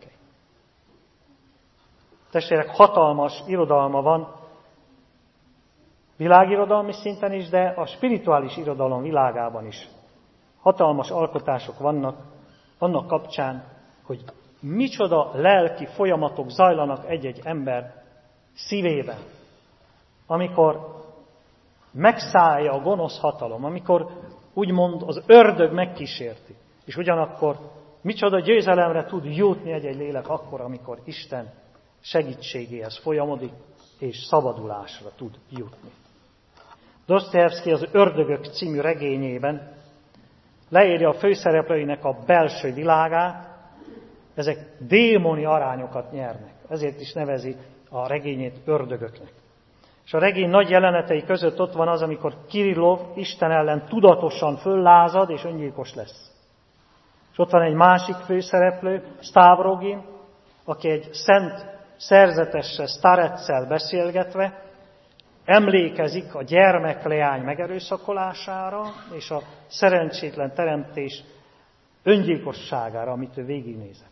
Testvérek, hatalmas irodalma van, világirodalmi szinten is, de a spirituális irodalom világában is. Hatalmas alkotások vannak annak kapcsán, hogy micsoda lelki folyamatok zajlanak egy-egy ember szívében, amikor megszállja a gonosz hatalom, amikor úgymond az ördög megkísérti, és ugyanakkor micsoda győzelemre tud jutni egy-egy lélek akkor, amikor Isten segítségéhez folyamodik, és szabadulásra tud jutni. Dostoyevszky az Ördögök című regényében leírja a főszereplőinek a belső világát, ezek démoni arányokat nyernek. Ezért is nevezi a regényét ördögöknek. És a regény nagy jelenetei között ott van az, amikor Kirillov Isten ellen tudatosan föllázad és öngyilkos lesz. És ott van egy másik főszereplő, Stavrogin, aki egy szent szerzetessel, Stareccel beszélgetve emlékezik a gyermekleány megerőszakolására és a szerencsétlen teremtés öngyilkosságára, amit ő végignézett.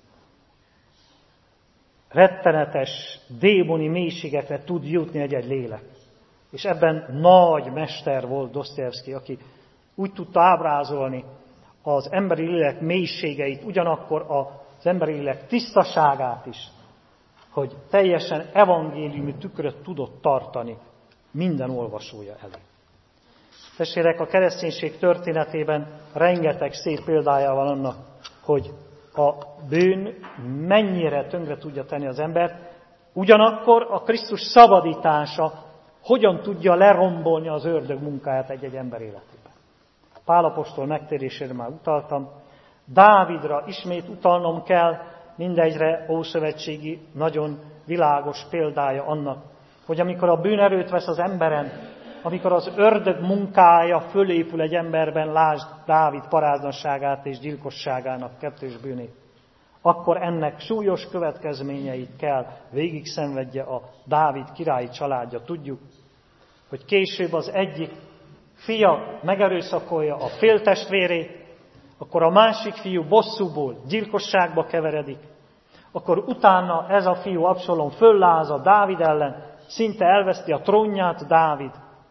Rettenetes, démoni mélységekre tud jutni egy lélek. És ebben nagy mester volt Dostoyevsky, aki úgy tudta ábrázolni az emberi lélek mélységeit, ugyanakkor az emberi lélek tisztaságát is, hogy teljesen evangéliumi tükröt tudott tartani minden olvasója elé. Testvérek, a kereszténység történetében rengeteg szép példája van annak, hogy a bűn mennyire tönkre tudja tenni az embert, ugyanakkor a Krisztus szabadítása hogyan tudja lerombolni az ördög munkáját egy ember életében. Pál apostol megtérésére már utaltam, Dávidra ismét utalnom kell, mindegyre ószövetségi, nagyon világos példája annak, hogy amikor a bűn erőt vesz az emberen, amikor az ördög munkája fölépül egy emberben, lásd Dávid paráznasságát és gyilkosságának kettős bűnét, akkor ennek súlyos következményeit kell végig szenvedje a Dávid királyi családja. Tudjuk, hogy később az egyik fia megerőszakolja a féltestvérét, akkor a másik fiú bosszúból gyilkosságba keveredik, akkor utána ez a fiú Absalom föllázad Dávid ellen, szinte elveszti a trónját Dávid,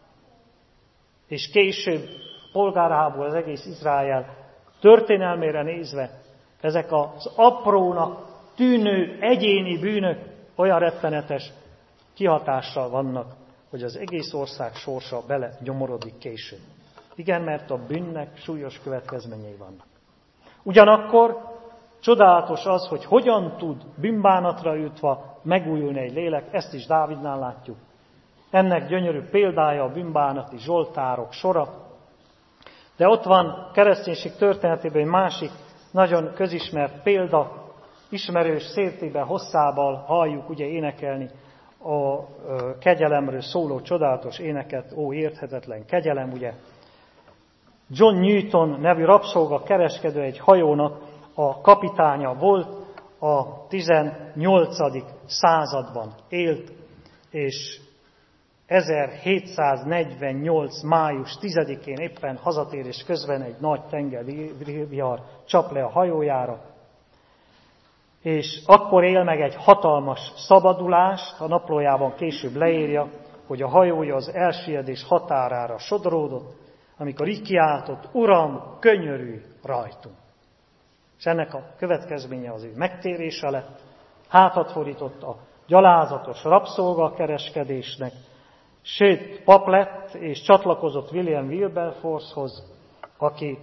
és később polgárháború az egész Izrael történelmére nézve, ezek az aprónak tűnő egyéni bűnök olyan rettenetes kihatással vannak, hogy az egész ország sorsa bele gyomorodik később. Igen, mert a bűnnek súlyos következményei vannak. Ugyanakkor csodálatos az, hogy hogyan tud bűnbánatra jutva megújulni egy lélek, ezt is Dávidnál látjuk. Ennek gyönyörű példája a bűnbánati zsoltárok sora. De ott van kereszténység történetében egy másik nagyon közismert példa, ismerős szértében, hosszával halljuk ugye énekelni a kegyelemről szóló csodálatos éneket, ó érthetetlen kegyelem, ugye. John Newton nevű rabszolga kereskedő egy hajónak a kapitánya volt, a 18. században élt, és 1748. május 10-én éppen hazatérés közben egy nagy tengervihar csap le a hajójára, és akkor él meg egy hatalmas szabadulást, a naplójában később leírja, hogy a hajója az elsijedés határára sodródott, amikor így kiáltott, Uram, könyörülj rajtunk. És ennek a következménye az ő megtérése lett, hátat fordított a gyalázatos rabszolgakereskedésnek, sőt, pap lett és csatlakozott William Wilberforcehoz, aki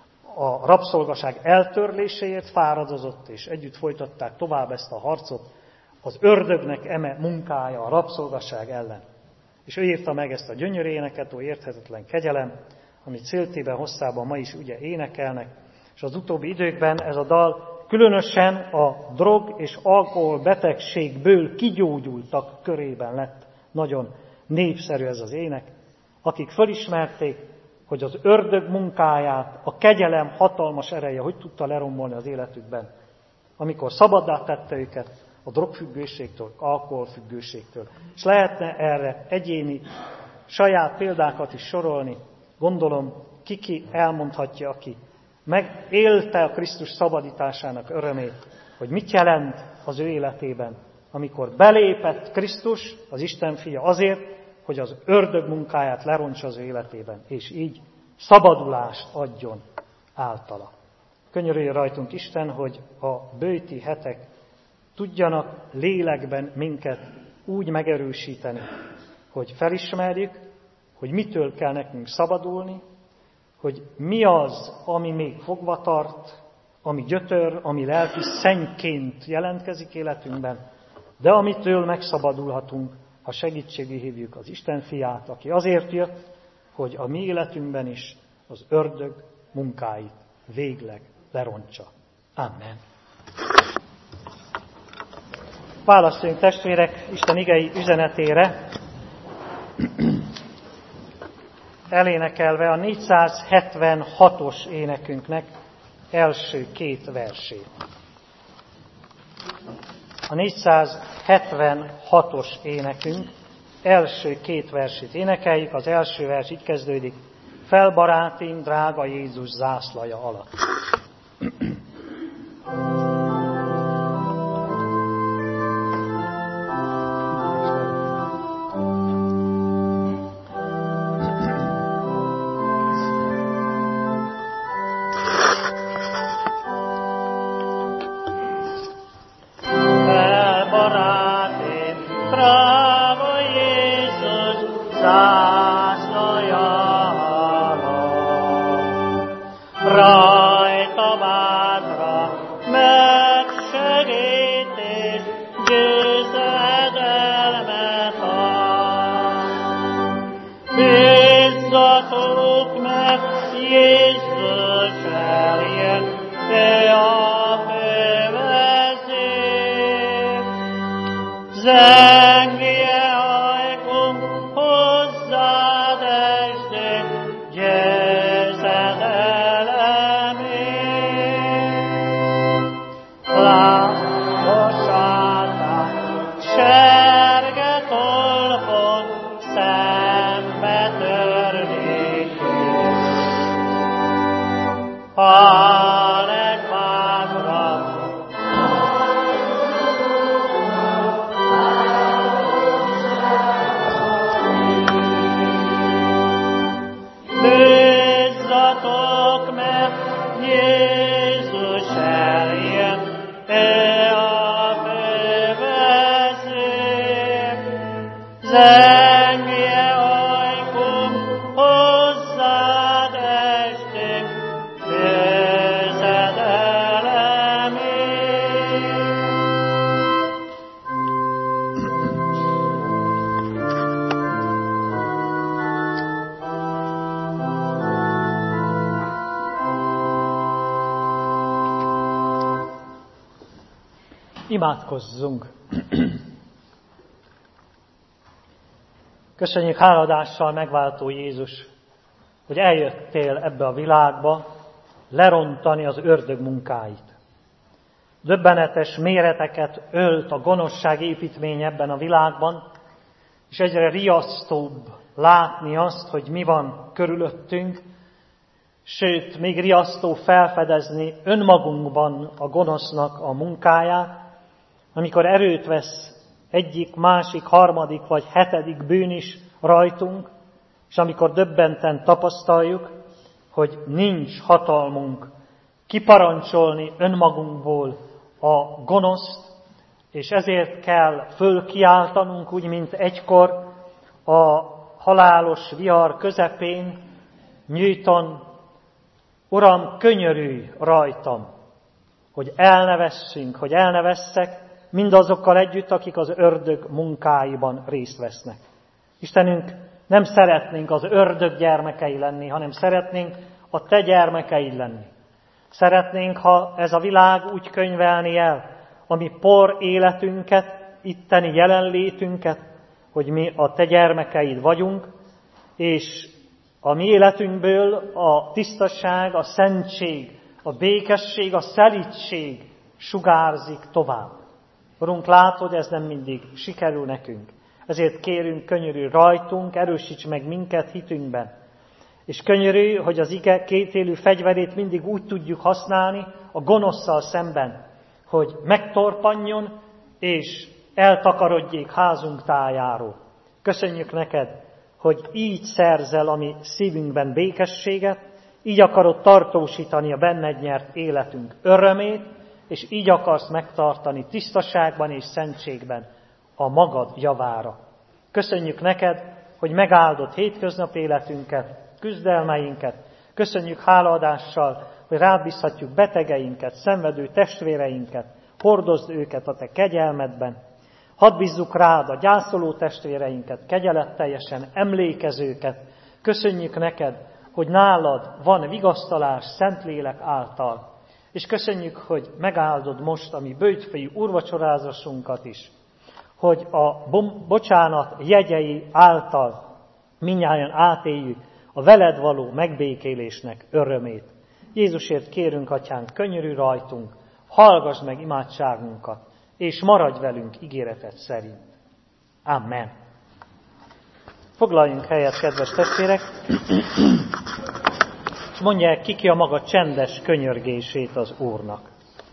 a rabszolgaság eltörléséért fáradozott, és együtt folytatták tovább ezt a harcot, az ördögnek eme munkája a rabszolgaság ellen. És ő írta meg ezt a gyönyörű éneket, ó érthetetlen kegyelem, amit széltében hosszában ma is ugye énekelnek, és az utóbbi időkben ez a dal különösen a drog és alkohol betegségből kigyógyultak körében lett. Nagyon népszerű ez az ének, akik felismerték, hogy az ördög munkáját, a kegyelem hatalmas ereje hogy tudta lerombolni az életükben, amikor szabaddá tette őket a drogfüggőségtől, alkoholfüggőségtől. És lehetne erre egyéni, saját példákat is sorolni. Gondolom, ki elmondhatja, aki megélte a Krisztus szabadításának örömét, hogy mit jelent az ő életében, amikor belépett Krisztus, az Isten fia azért, hogy az ördög munkáját lerontsa az ő életében, és így szabadulást adjon általa. Könyörüljön rajtunk Isten, hogy a böjti hetek tudjanak lélekben minket úgy megerősíteni, hogy felismerjük, hogy mitől kell nekünk szabadulni, hogy mi az, ami még fogva tart, ami gyötör, ami lelki szennyként jelentkezik életünkben, de amitől megszabadulhatunk, ha segítségül hívjuk az Isten fiát, aki azért jött, hogy a mi életünkben is az ördög munkáit végleg lerontsa. Amen. Válaszoljunk testvérek Isten igei üzenetére, elénekelve a 476-os énekünknek első két versét. A 476-os énekünk első két versét énekeljük. Az első vers így kezdődik: fel, barátim, drága Jézus zászlaja alatt. Imádkozzunk! Köszönjük háladással, megváltó Jézus, hogy eljöttél ebbe a világba lerontani az ördög munkáit. Döbbenetes méreteket ölt a gonoszság építmény ebben a világban, és egyre riasztóbb látni azt, hogy mi van körülöttünk, sőt, még riasztó felfedezni önmagunkban a gonosznak a munkáját, amikor erőt vesz egyik, másik, harmadik vagy hetedik bűn is rajtunk, és amikor döbbenten tapasztaljuk, hogy nincs hatalmunk kiparancsolni önmagunkból a gonoszt, és ezért kell fölkiáltanunk, úgy, mint egykor a halálos vihar közepén Newton: Uram, könyörülj rajtam, hogy elnevesszünk, hogy elnevesszek mindazokkal együtt, akik az ördög munkáiban részt vesznek. Istenünk, nem szeretnénk az ördög gyermekei lenni, hanem szeretnénk a te gyermekeid lenni. Szeretnénk, ha ez a világ úgy könyvelni el a mi por életünket, itteni jelenlétünket, hogy mi a te gyermekeid vagyunk, és a mi életünkből a tisztaság, a szentség, a békesség, a szelídség sugárzik tovább. Urunk, látod, ez nem mindig sikerül nekünk. Ezért kérünk, könyörülj rajtunk, erősíts meg minket hitünkben. És könyörülj, hogy az ige kétélű fegyverét mindig úgy tudjuk használni a gonosszal szemben, hogy megtorpanjon és eltakarodjék házunk tájáról. Köszönjük neked, hogy így szerzel a mi szívünkben békességet, így akarod tartósítani a benned nyert életünk örömét, és így akarsz megtartani tisztaságban és szentségben a magad javára. Köszönjük neked, hogy megáldott hétköznap életünket, küzdelmeinket. Köszönjük hálaadással, hogy rád bízhatjuk betegeinket, szenvedő testvéreinket, hordozd őket a te kegyelmedben. Hadd bízzuk rád a gyászoló testvéreinket, kegyeletteljesen emlékezőket. Köszönjük neked, hogy nálad van vigasztalás Szentlélek által. És köszönjük, hogy megáldod most a mi böjtfejű úrvacsorázásunkat is, hogy a bocsánat jegyei által mindnyájan átéljük a veled való megbékélésnek örömét. Jézusért kérünk, Atyánk, könyörülj rajtunk, hallgass meg imádságunkat, és maradj velünk ígéreted szerint. Amen. Foglaljunk helyet, kedves testvérek, és mondják ki a maga csendes könyörgését az Úrnak.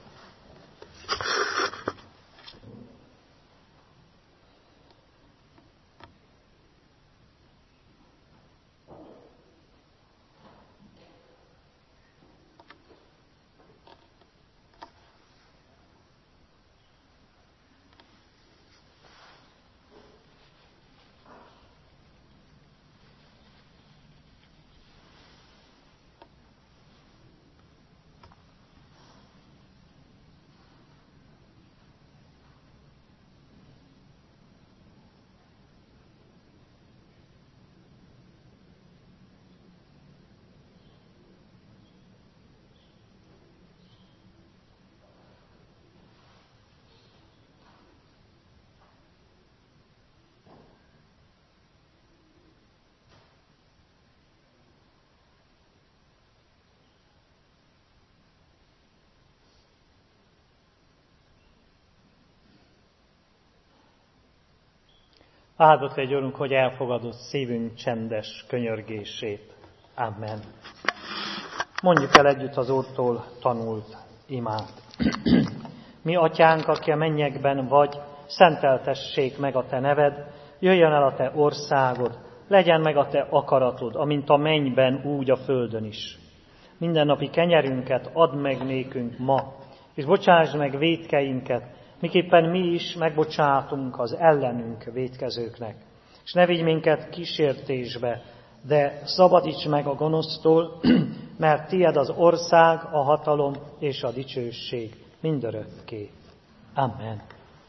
Áldott légy, Urunk, hogy elfogadott szívünk csendes könyörgését. Amen. Mondjuk el együtt az Úrtól tanult imát. Mi, Atyánk, aki a mennyekben vagy, szenteltessék meg a Te neved, jöjjön el a Te országod, legyen meg a Te akaratod, amint a mennyben, úgy a földön is. Mindennapi kenyerünket add meg nékünk ma, és bocsásd meg vétkeinket, miképpen mi is megbocsátunk az ellenünk vétkezőknek. És ne vigy minket kísértésbe, de szabadíts meg a gonosztól, mert tied az ország, a hatalom és a dicsőség mindörökké. Amen.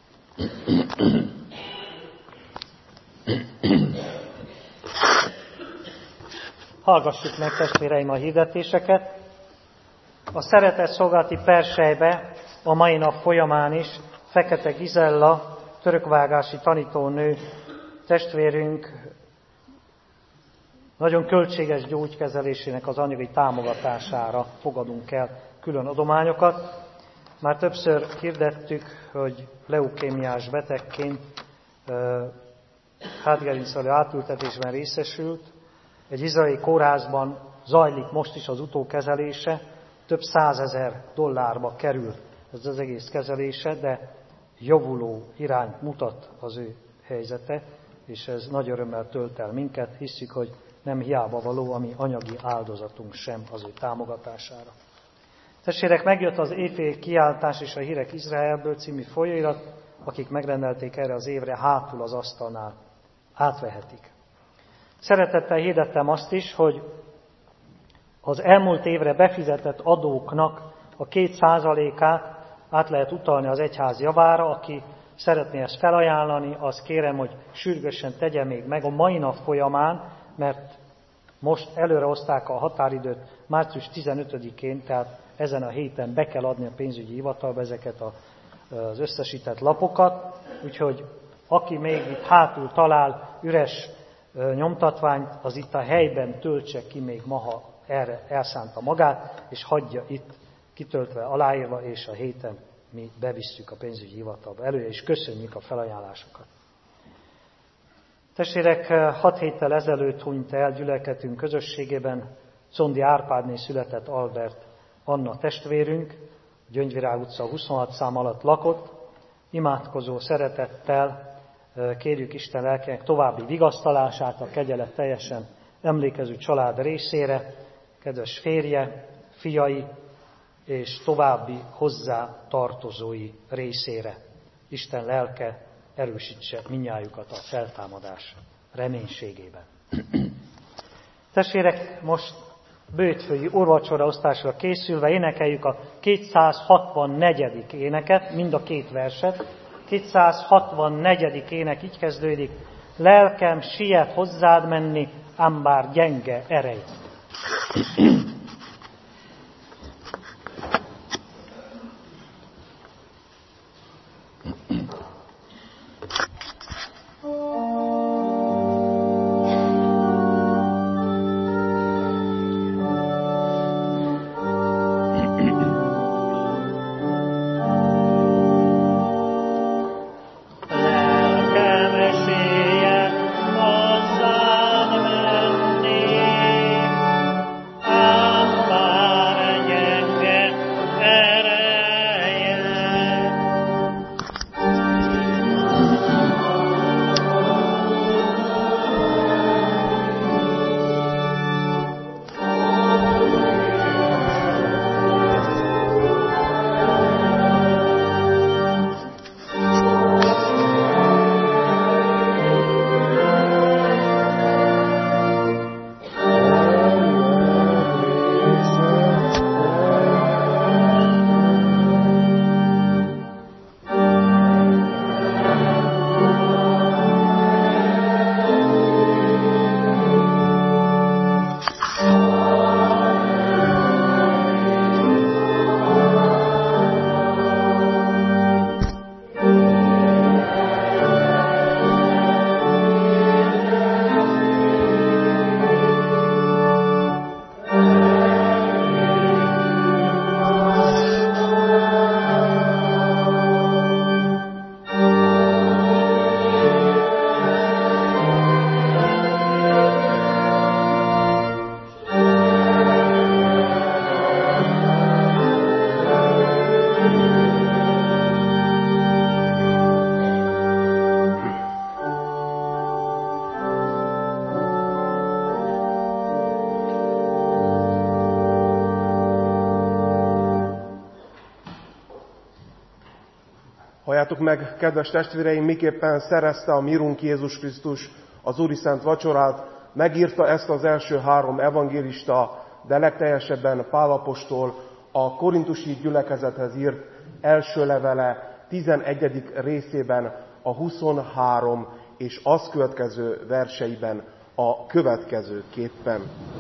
Hallgassuk meg, testvéreim, a hirdetéseket. A szeretett szolgálati perselybe a mai nap folyamán is Fekete Gizella, törökvágási tanítónő, testvérünk nagyon költséges gyógykezelésének az anyagi támogatására fogadunk el külön adományokat. Már többször hirdettük, hogy leukémiás betegként hátgerincvelő átültetésben részesült. Egy izraeli kórházban zajlik most is az utókezelése, több $100,000 kerül ez az egész kezelése, de javuló irányt mutat az ő helyzete, és ez nagy örömmel tölt el minket, hisszük, hogy nem hiába való a mi anyagi áldozatunk sem az ő támogatására. Testvérek, megjött az éjfél kiáltás és a hírek Izraelből című folyóirat, akik megrendelték erre az évre, hátul az asztalnál átvehetik. Szeretettel hirdettem azt is, hogy az elmúlt évre befizetett adóknak a 2%-át át lehet utalni az egyház javára. Aki szeretné ezt felajánlani, azt kérem, hogy sürgősen tegye még meg a mai nap folyamán, mert most előrehozták a határidőt március 15-én, tehát ezen a héten be kell adni a pénzügyi hivatalba ezeket az összesített lapokat, úgyhogy aki még itt hátul talál üres nyomtatványt, az itt a helyben töltse ki még ma, ha erre elszánta magát, és hagyja itt kitöltve, aláírva, és a héten mi bevisszük a pénzügyi hivatalba előre, és köszönjük a felajánlásokat. Testvérek, 6 héttel ezelőtt hunyt el gyülekezetünk közösségében Condi Árpádné született Albert Anna testvérünk, Gyöngyvirág utca 26 szám alatt lakott. Imádkozó szeretettel kérjük Isten lelkének további vigasztalását a kegyelet teljesen emlékező család részére, kedves férje, fiai és további hozzá tartozói részére. Isten lelke erősítse mindnyájukat a feltámadás reménységében. Testvérek, most bőtfői úrvacsora osztásra készülve énekeljük a 264. éneket, mind a két verset. 264. ének így kezdődik: lelkem siet hozzád menni, ám bár gyenge erej. Lelkem siet hozzád Halljátok meg, kedves testvéreim, miképpen szerezte a mi Urunk Jézus Krisztus az Úriszent vacsorát, megírta ezt az első 3 evangélista, de legteljesebben Pál apostol a korintusi gyülekezethez írt első levele 11. részében, a 23 és azt következő verseiben a következőképpen.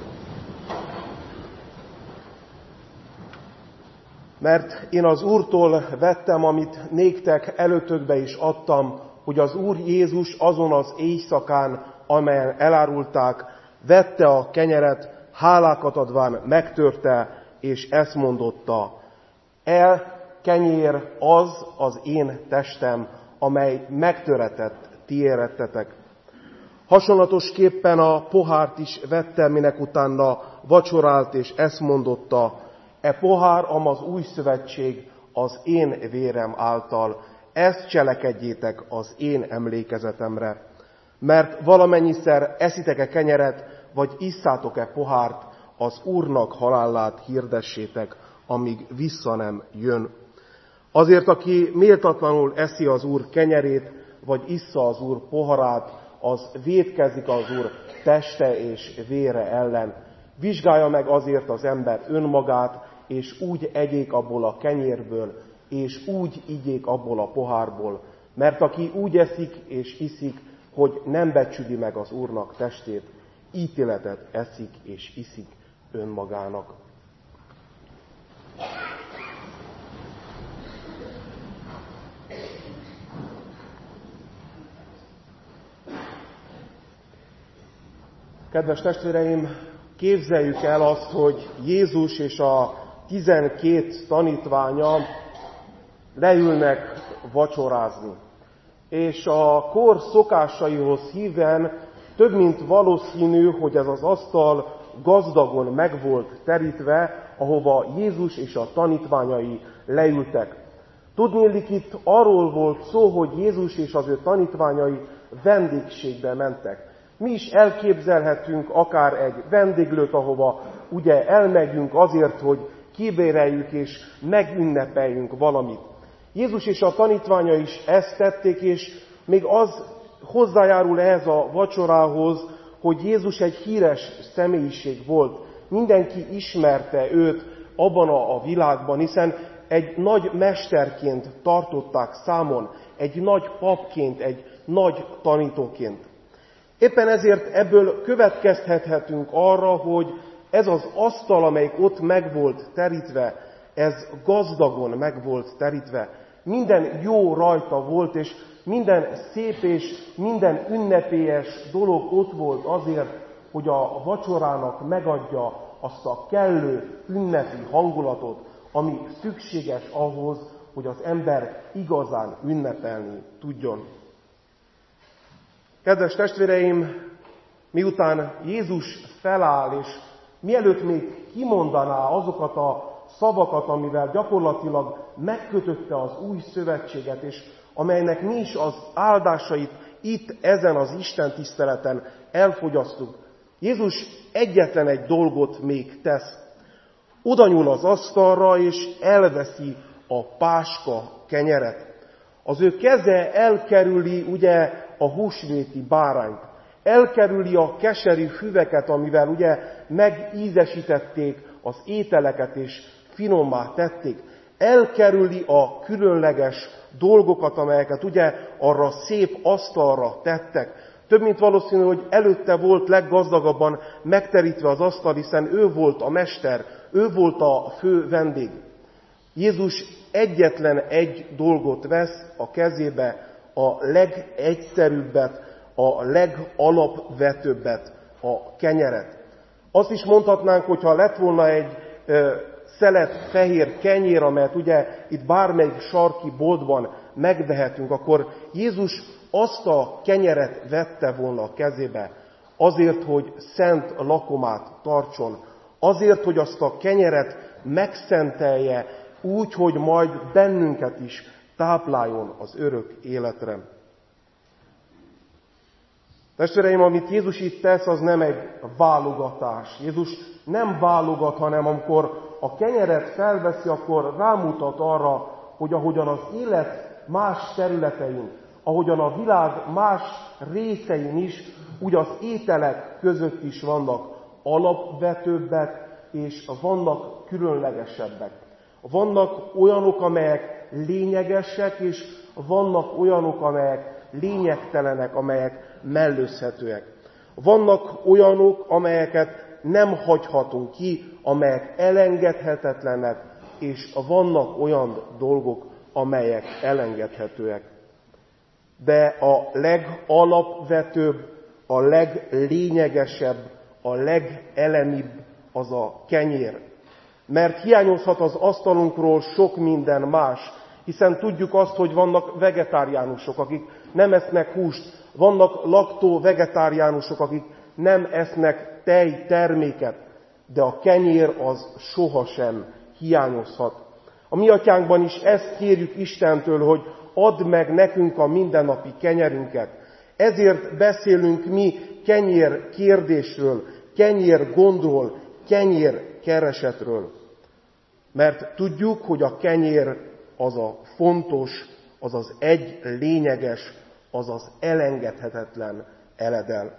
Mert én az Úrtól vettem, amit néktek előtökbe is adtam, hogy az Úr Jézus azon az éjszakán, amelyen elárulták, vette a kenyeret, hálákat adván megtörte, és ezt mondotta: kenyér az én testem, amely megtöretett ti érettetek. Hasonlatosképpen a pohárt is vette, minek utána vacsorált, és ezt mondotta: pohár, az új szövetség az én vérem által, ezt cselekedjétek az én emlékezetemre. Mert valamennyiszer eszitek-e kenyeret, vagy isszátok-e pohárt, az Úrnak halálát hirdessétek, amíg vissza nem jön. Azért, aki méltatlanul eszi az Úr kenyerét, vagy issza az Úr poharát, az vétkezik az Úr teste és vére ellen. Vizsgálja meg azért az ember önmagát, és úgy egyék abból a kenyérből, és úgy igyék abból a pohárból. Mert aki úgy eszik és iszik, hogy nem becsüli meg az Úrnak testét, ítéletet eszik és iszik önmagának. Kedves testvéreim, képzeljük el azt, hogy Jézus és a 12 tanítványa leülnek vacsorázni. És a kor szokásaihoz híven több mint valószínű, hogy ez az asztal gazdagon meg volt terítve, ahova Jézus és a tanítványai leültek. Tudniillik, itt arról volt szó, hogy Jézus és az ő tanítványai vendégségbe mentek. Mi is elképzelhetünk akár egy vendéglőt, ahova ugye elmegyünk azért, hogy kibéreljük és megünnepeljünk valamit. Jézus és a tanítványai is ezt tették, és még az hozzájárul ehhez a vacsorához, hogy Jézus egy híres személyiség volt. Mindenki ismerte őt abban a világban, hiszen egy nagy mesterként tartották számon, egy nagy papként, egy nagy tanítóként. Éppen ezért ebből következtethetünk arra, hogy ez az asztal, amelyik ott meg volt terítve, ez gazdagon meg volt terítve. Minden jó rajta volt, és minden szép és minden ünnepélyes dolog ott volt azért, hogy a vacsorának megadja azt a kellő ünnepi hangulatot, ami szükséges ahhoz, hogy az ember igazán ünnepelni tudjon. Kedves testvéreim, miután Jézus feláll, és mielőtt még kimondaná azokat a szavakat, amivel gyakorlatilag megkötötte az új szövetséget, és amelynek mi is az áldásait itt ezen az Isten tiszteleten elfogyasztunk, Jézus egyetlen egy dolgot még tesz. Oda nyúl az asztalra, és elveszi a páska kenyeret. Az ő keze elkerüli ugye a húsvéti bárányt. Elkerüli a keserű füveket, amivel ugye megízesítették az ételeket, és finommá tették. Elkerüli a különleges dolgokat, amelyeket ugye arra szép asztalra tettek. Több mint valószínű, hogy előtte volt leggazdagabban megterítve az asztal, hiszen ő volt a mester, ő volt a fő vendég. Jézus egyetlen egy dolgot vesz a kezébe, a legegyszerűbbet, a legalapvetőbbet, a kenyeret. Azt is mondhatnánk, hogyha lett volna egy szelet fehér kenyér, amelyet ugye itt bármelyik sarki boltban megvehetünk, akkor Jézus azt a kenyeret vette volna a kezébe, azért, hogy szent lakomát tartson, azért, hogy azt a kenyeret megszentelje, úgy, hogy majd bennünket is tápláljon az örök életre. Testvéreim, amit Jézus itt tesz, az nem egy válogatás. Jézus nem válogat, hanem amikor a kenyeret felveszi, akkor rámutat arra, hogy ahogyan az élet más területein, ahogyan a világ más részein is, úgy az ételek között is vannak alapvetőbbek, és vannak különlegesebbek. Vannak olyanok, amelyek lényegesek, és vannak olyanok, amelyek lényegtelenek, amelyek mellőzhetőek. Vannak olyanok, amelyeket nem hagyhatunk ki, amelyek elengedhetetlenek, és vannak olyan dolgok, amelyek elengedhetőek. De a legalapvetőbb, a leglényegesebb, a legelemibb az a kenyér. Mert hiányozhat az asztalunkról sok minden más, hiszen tudjuk azt, hogy vannak vegetáriánusok, akik nem esznek húst, vannak laktó-vegetáriánusok, akik nem esznek tejterméket, de a kenyér az sohasem hiányozhat. A mi atyánkban is ezt kérjük Istentől, hogy add meg nekünk a mindennapi kenyerünket. Ezért beszélünk mi kenyér kérdésről, kenyér gondról, kenyér keresetről. Mert tudjuk, hogy a kenyér az a fontos, az az egy lényeges, az az elengedhetetlen eledel.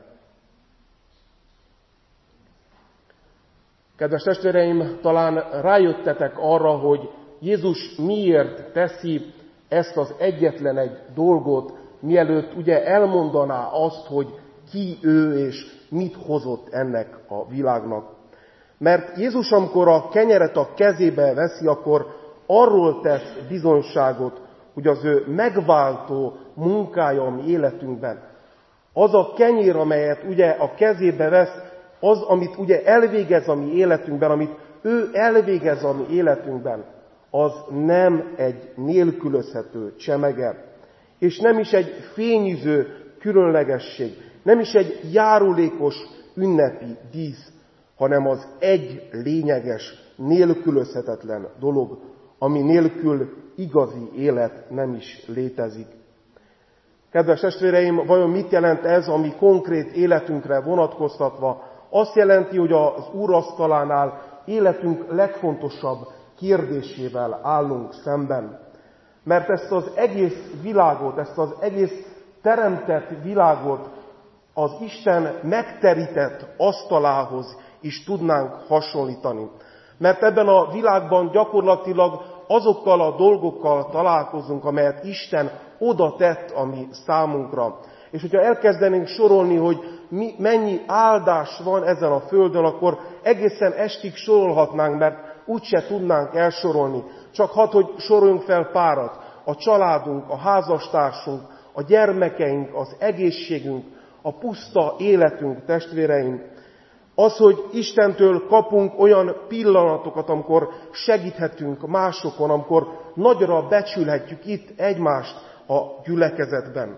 Kedves testvéreim, talán rájöttetek arra, hogy Jézus miért teszi ezt az egyetlen egy dolgot, mielőtt ugye elmondaná azt, hogy ki ő és mit hozott ennek a világnak. Mert Jézus, amikor a kenyeret a kezébe veszi, akkor arról tesz bizonyságot, hogy az ő megváltó munkája a mi életünkben. Az a kenyér, amelyet ugye a kezébe vesz, az, amit ugye elvégez a mi életünkben, amit ő elvégez a mi életünkben, az nem egy nélkülözhető csemege, és nem is egy fényűző különlegesség, nem is egy járulékos ünnepi dísz, hanem az egy lényeges, nélkülözhetetlen dolog, ami nélkül igazi élet nem is létezik. Kedves testvéreim, vajon mit jelent ez a mi konkrét életünkre vonatkoztatva? Azt jelenti, hogy az úrasztalánál életünk legfontosabb kérdésével állunk szemben. Mert ezt az egész világot, ezt az egész teremtett világot az Isten megterített asztalához is tudnánk hasonlítani. Mert ebben a világban gyakorlatilag azokkal a dolgokkal találkozunk, amelyet Isten oda tett a mi számunkra. És hogyha elkezdenénk sorolni, hogy mennyi áldás van ezen a földön, akkor egészen estig sorolhatnánk, mert úgyse tudnánk elsorolni. Csak hogy soroljunk fel párat. A családunk, a házastársunk, a gyermekeink, az egészségünk, a puszta életünk, testvéreim. Az, hogy Istentől kapunk olyan pillanatokat, amikor segíthetünk másokon, amikor nagyra becsülhetjük itt egymást a gyülekezetben.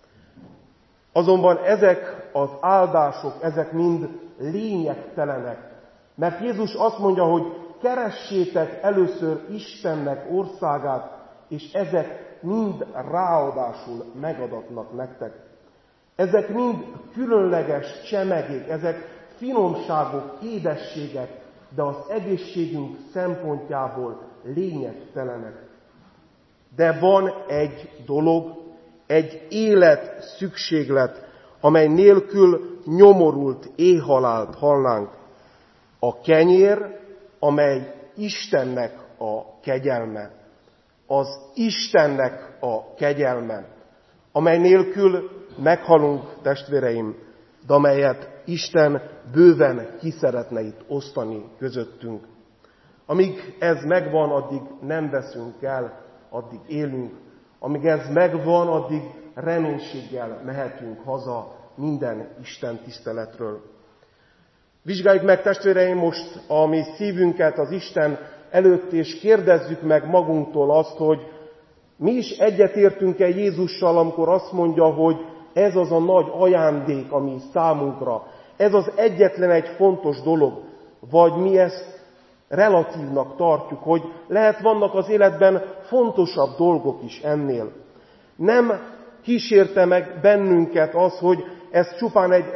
Azonban ezek az áldások, ezek mind lényegtelenek. Mert Jézus azt mondja, hogy keressétek először Istennek országát, és ezek mind ráadásul megadatnak nektek. Ezek mind különleges csemegék, ezek finomságok, édességek, de az egészségünk szempontjából lényegtelenek. De van egy dolog, egy élet szükséglet, amely nélkül nyomorult éhhalált halnánk. A kenyér, amely Istennek a kegyelme. Az Istennek a kegyelme, amely nélkül meghalunk, testvéreim, de amelyet Isten bőven ki szeretne itt osztani közöttünk. Amíg ez megvan, addig nem veszünk el, addig élünk. Amíg ez megvan, addig reménységgel mehetünk haza minden Isten tiszteletről. Vizsgáljuk meg, testvéreim, most a mi szívünket az Isten előtt, és kérdezzük meg magunktól azt, hogy mi is egyetértünk-e Jézussal, amikor azt mondja, hogy ez az a nagy ajándék, ami számunkra. Ez az egyetlen egy fontos dolog. Vagy mi ezt relatívnak tartjuk, hogy lehet vannak az életben fontosabb dolgok is ennél. Nem kísérte meg bennünket az, hogy ezt csupán egy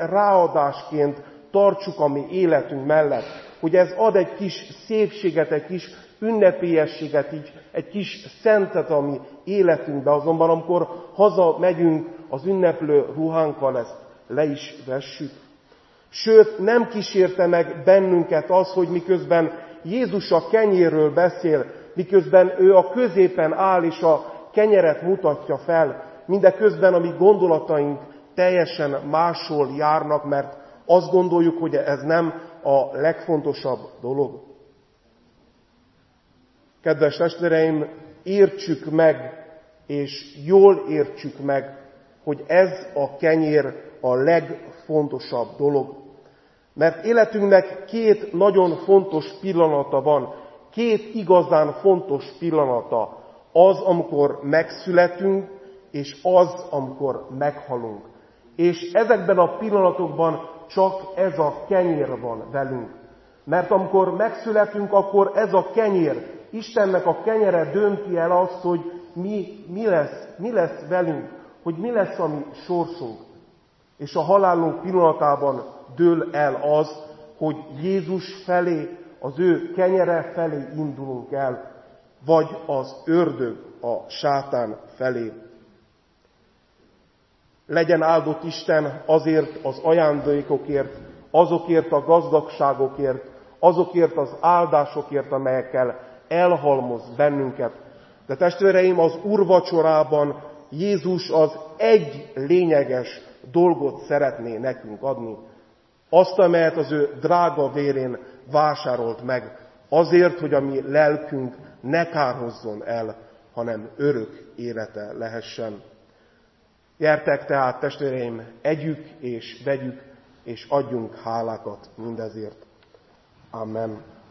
ráadásként tartsuk a mi életünk mellett. Hogy ez ad egy kis szépséget, egy kis ünnepélyességet, így egy kis szentet a mi életünkbe, azonban amikor haza megyünk az ünneplő ruhánkkal, ezt le is vessük. Sőt, nem kísérte meg bennünket az, hogy miközben Jézus a kenyérről beszél, miközben ő a középen áll és a kenyeret mutatja fel, mindeközben a mi gondolataink teljesen máshol járnak, mert azt gondoljuk, hogy ez nem a legfontosabb dolog. Kedves testvéreim, értsük meg, és jól értsük meg, hogy ez a kenyér a legfontosabb dolog. Mert életünknek két nagyon fontos pillanata van, két igazán fontos pillanata. Az, amikor megszületünk, és az, amikor meghalunk. És ezekben a pillanatokban csak ez a kenyér van velünk. Mert amikor megszületünk, akkor ez a kenyér, Istennek a kenyere dönti el azt, hogy mi lesz velünk, hogy mi lesz a mi sorsunk. És a halálunk pillanatában dől el az, hogy Jézus felé, az ő kenyere felé indulunk el, vagy az ördög, a sátán felé. Legyen áldott Isten azért az ajándékokért, azokért a gazdagságokért, azokért az áldásokért, amelyekkel elhalmoz bennünket. De testvéreim, az úrvacsorában Jézus az egy lényeges dolgot szeretné nekünk adni. Azt, amelyet az ő drága vérén vásárolt meg, azért, hogy a mi lelkünk ne kárhozzon el, hanem örök élete lehessen. Gyertek tehát, testvéreim, együk és vegyük, és adjunk hálákat mindezért. Amen.